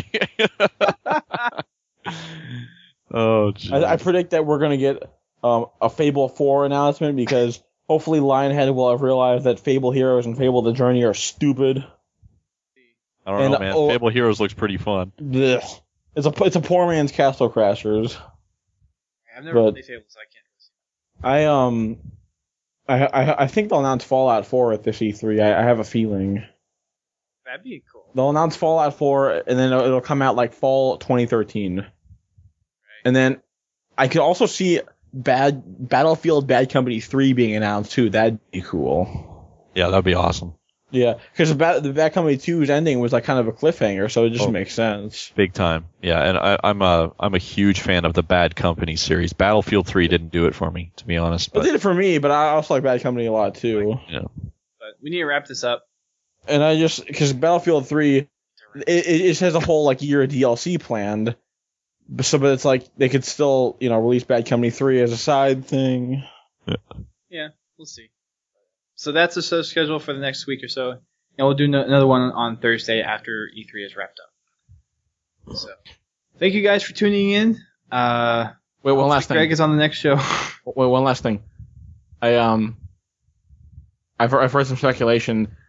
Oh, geez. I, I predict that we're going to get um, a Fable four announcement because hopefully Lionhead will have realized that Fable Heroes and Fable the Journey are stupid. I don't and, know, man. oh, Fable Heroes looks pretty fun. Blech. It's a it's a poor man's Castle Crashers. I've never but played Fable, so I can't. I um, I, I I think they'll announce Fallout four at this E three. I, I have a feeling. That'd be cool. They'll announce Fallout four, and then it'll, it'll come out like fall twenty thirteen. Right. And then I could also see Bad Battlefield Bad Company three being announced too. That'd be cool. Yeah, that'd be awesome. Yeah, because the Bad, the Bad Company two's ending was like kind of a cliffhanger, so it just oh, makes sense. Big time. Yeah, and I, I'm a I'm a huge fan of the Bad Company series. Battlefield three didn't do it for me, to be honest. But it did it for me, but I also like Bad Company a lot too. Yeah. But we need to wrap this up. And I just because Battlefield three, it, it just has a whole like year of D L C planned. So, but it's like they could still, you know, release Bad Company three as a side thing. Yeah. Yeah, we'll see. So that's the show schedule for the next week or so, and we'll do no- another one on Thursday after E three is wrapped up. So, thank you guys for tuning in. Uh, Wait, one last Greg thing. is on the next show. Wait, one last thing. I um, I've heard, I've heard some speculation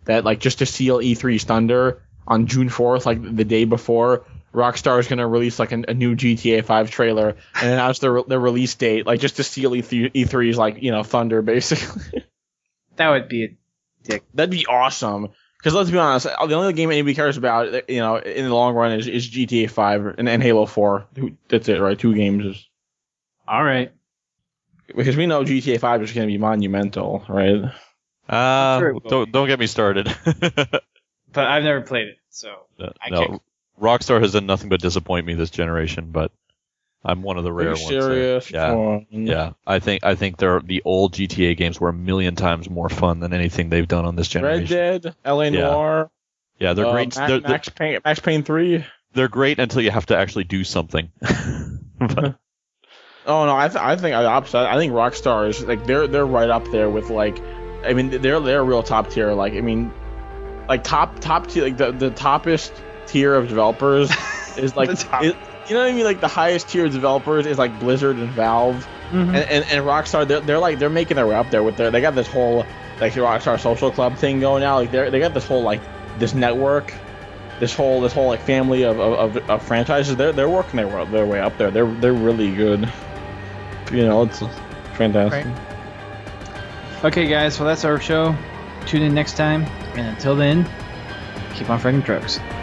that like just to seal E three's thunder on June fourth, like the day before, Rockstar is going to release like a, a new G T A five trailer and announce their their release date, like just to steal E three's like you know thunder, basically. That would be a dick. That'd be awesome. Because let's be honest, the only game anybody cares about, you know, in the long run is, is G T A five and, and Halo four. That's it, right? Two games. Is... All right. Because we know G T A five is going to be monumental, right? Uh, Sure don't don't get me started. But I've never played it, so no, I no, can't. Rockstar has done nothing but disappoint me this generation, but I'm one of the rare Are you ones. serious? That, yeah, Fun. yeah. I think I think they're, the old G T A games were a million times more fun than anything they've done on this generation. Red Dead, L A Yeah. Noire. Yeah, they're uh, great. Max, They're, they're, Max Payne, Max Payne three. they're great until you have to actually do something. But, Oh no, I th- I think I opposite. I think Rockstar is like they're they're right up there with like, I mean they're they're real top tier. Like I mean, like top top tier like the the toppest tier of developers is like The top. is, you know what I mean, like the highest tier of developers is like Blizzard and Valve. Mhm. And, and and Rockstar, they're, they're like they're making their way up there with their they got this whole like Rockstar Social Club thing going now. Like they they got this whole like this network, this whole this whole like family of of, of, of franchises. They're they're working their way, their way up there. They're they're really good. You know, it's fantastic. Right. Okay, guys. Well, that's our show. Tune in next time, and until then, keep on fighting drugs.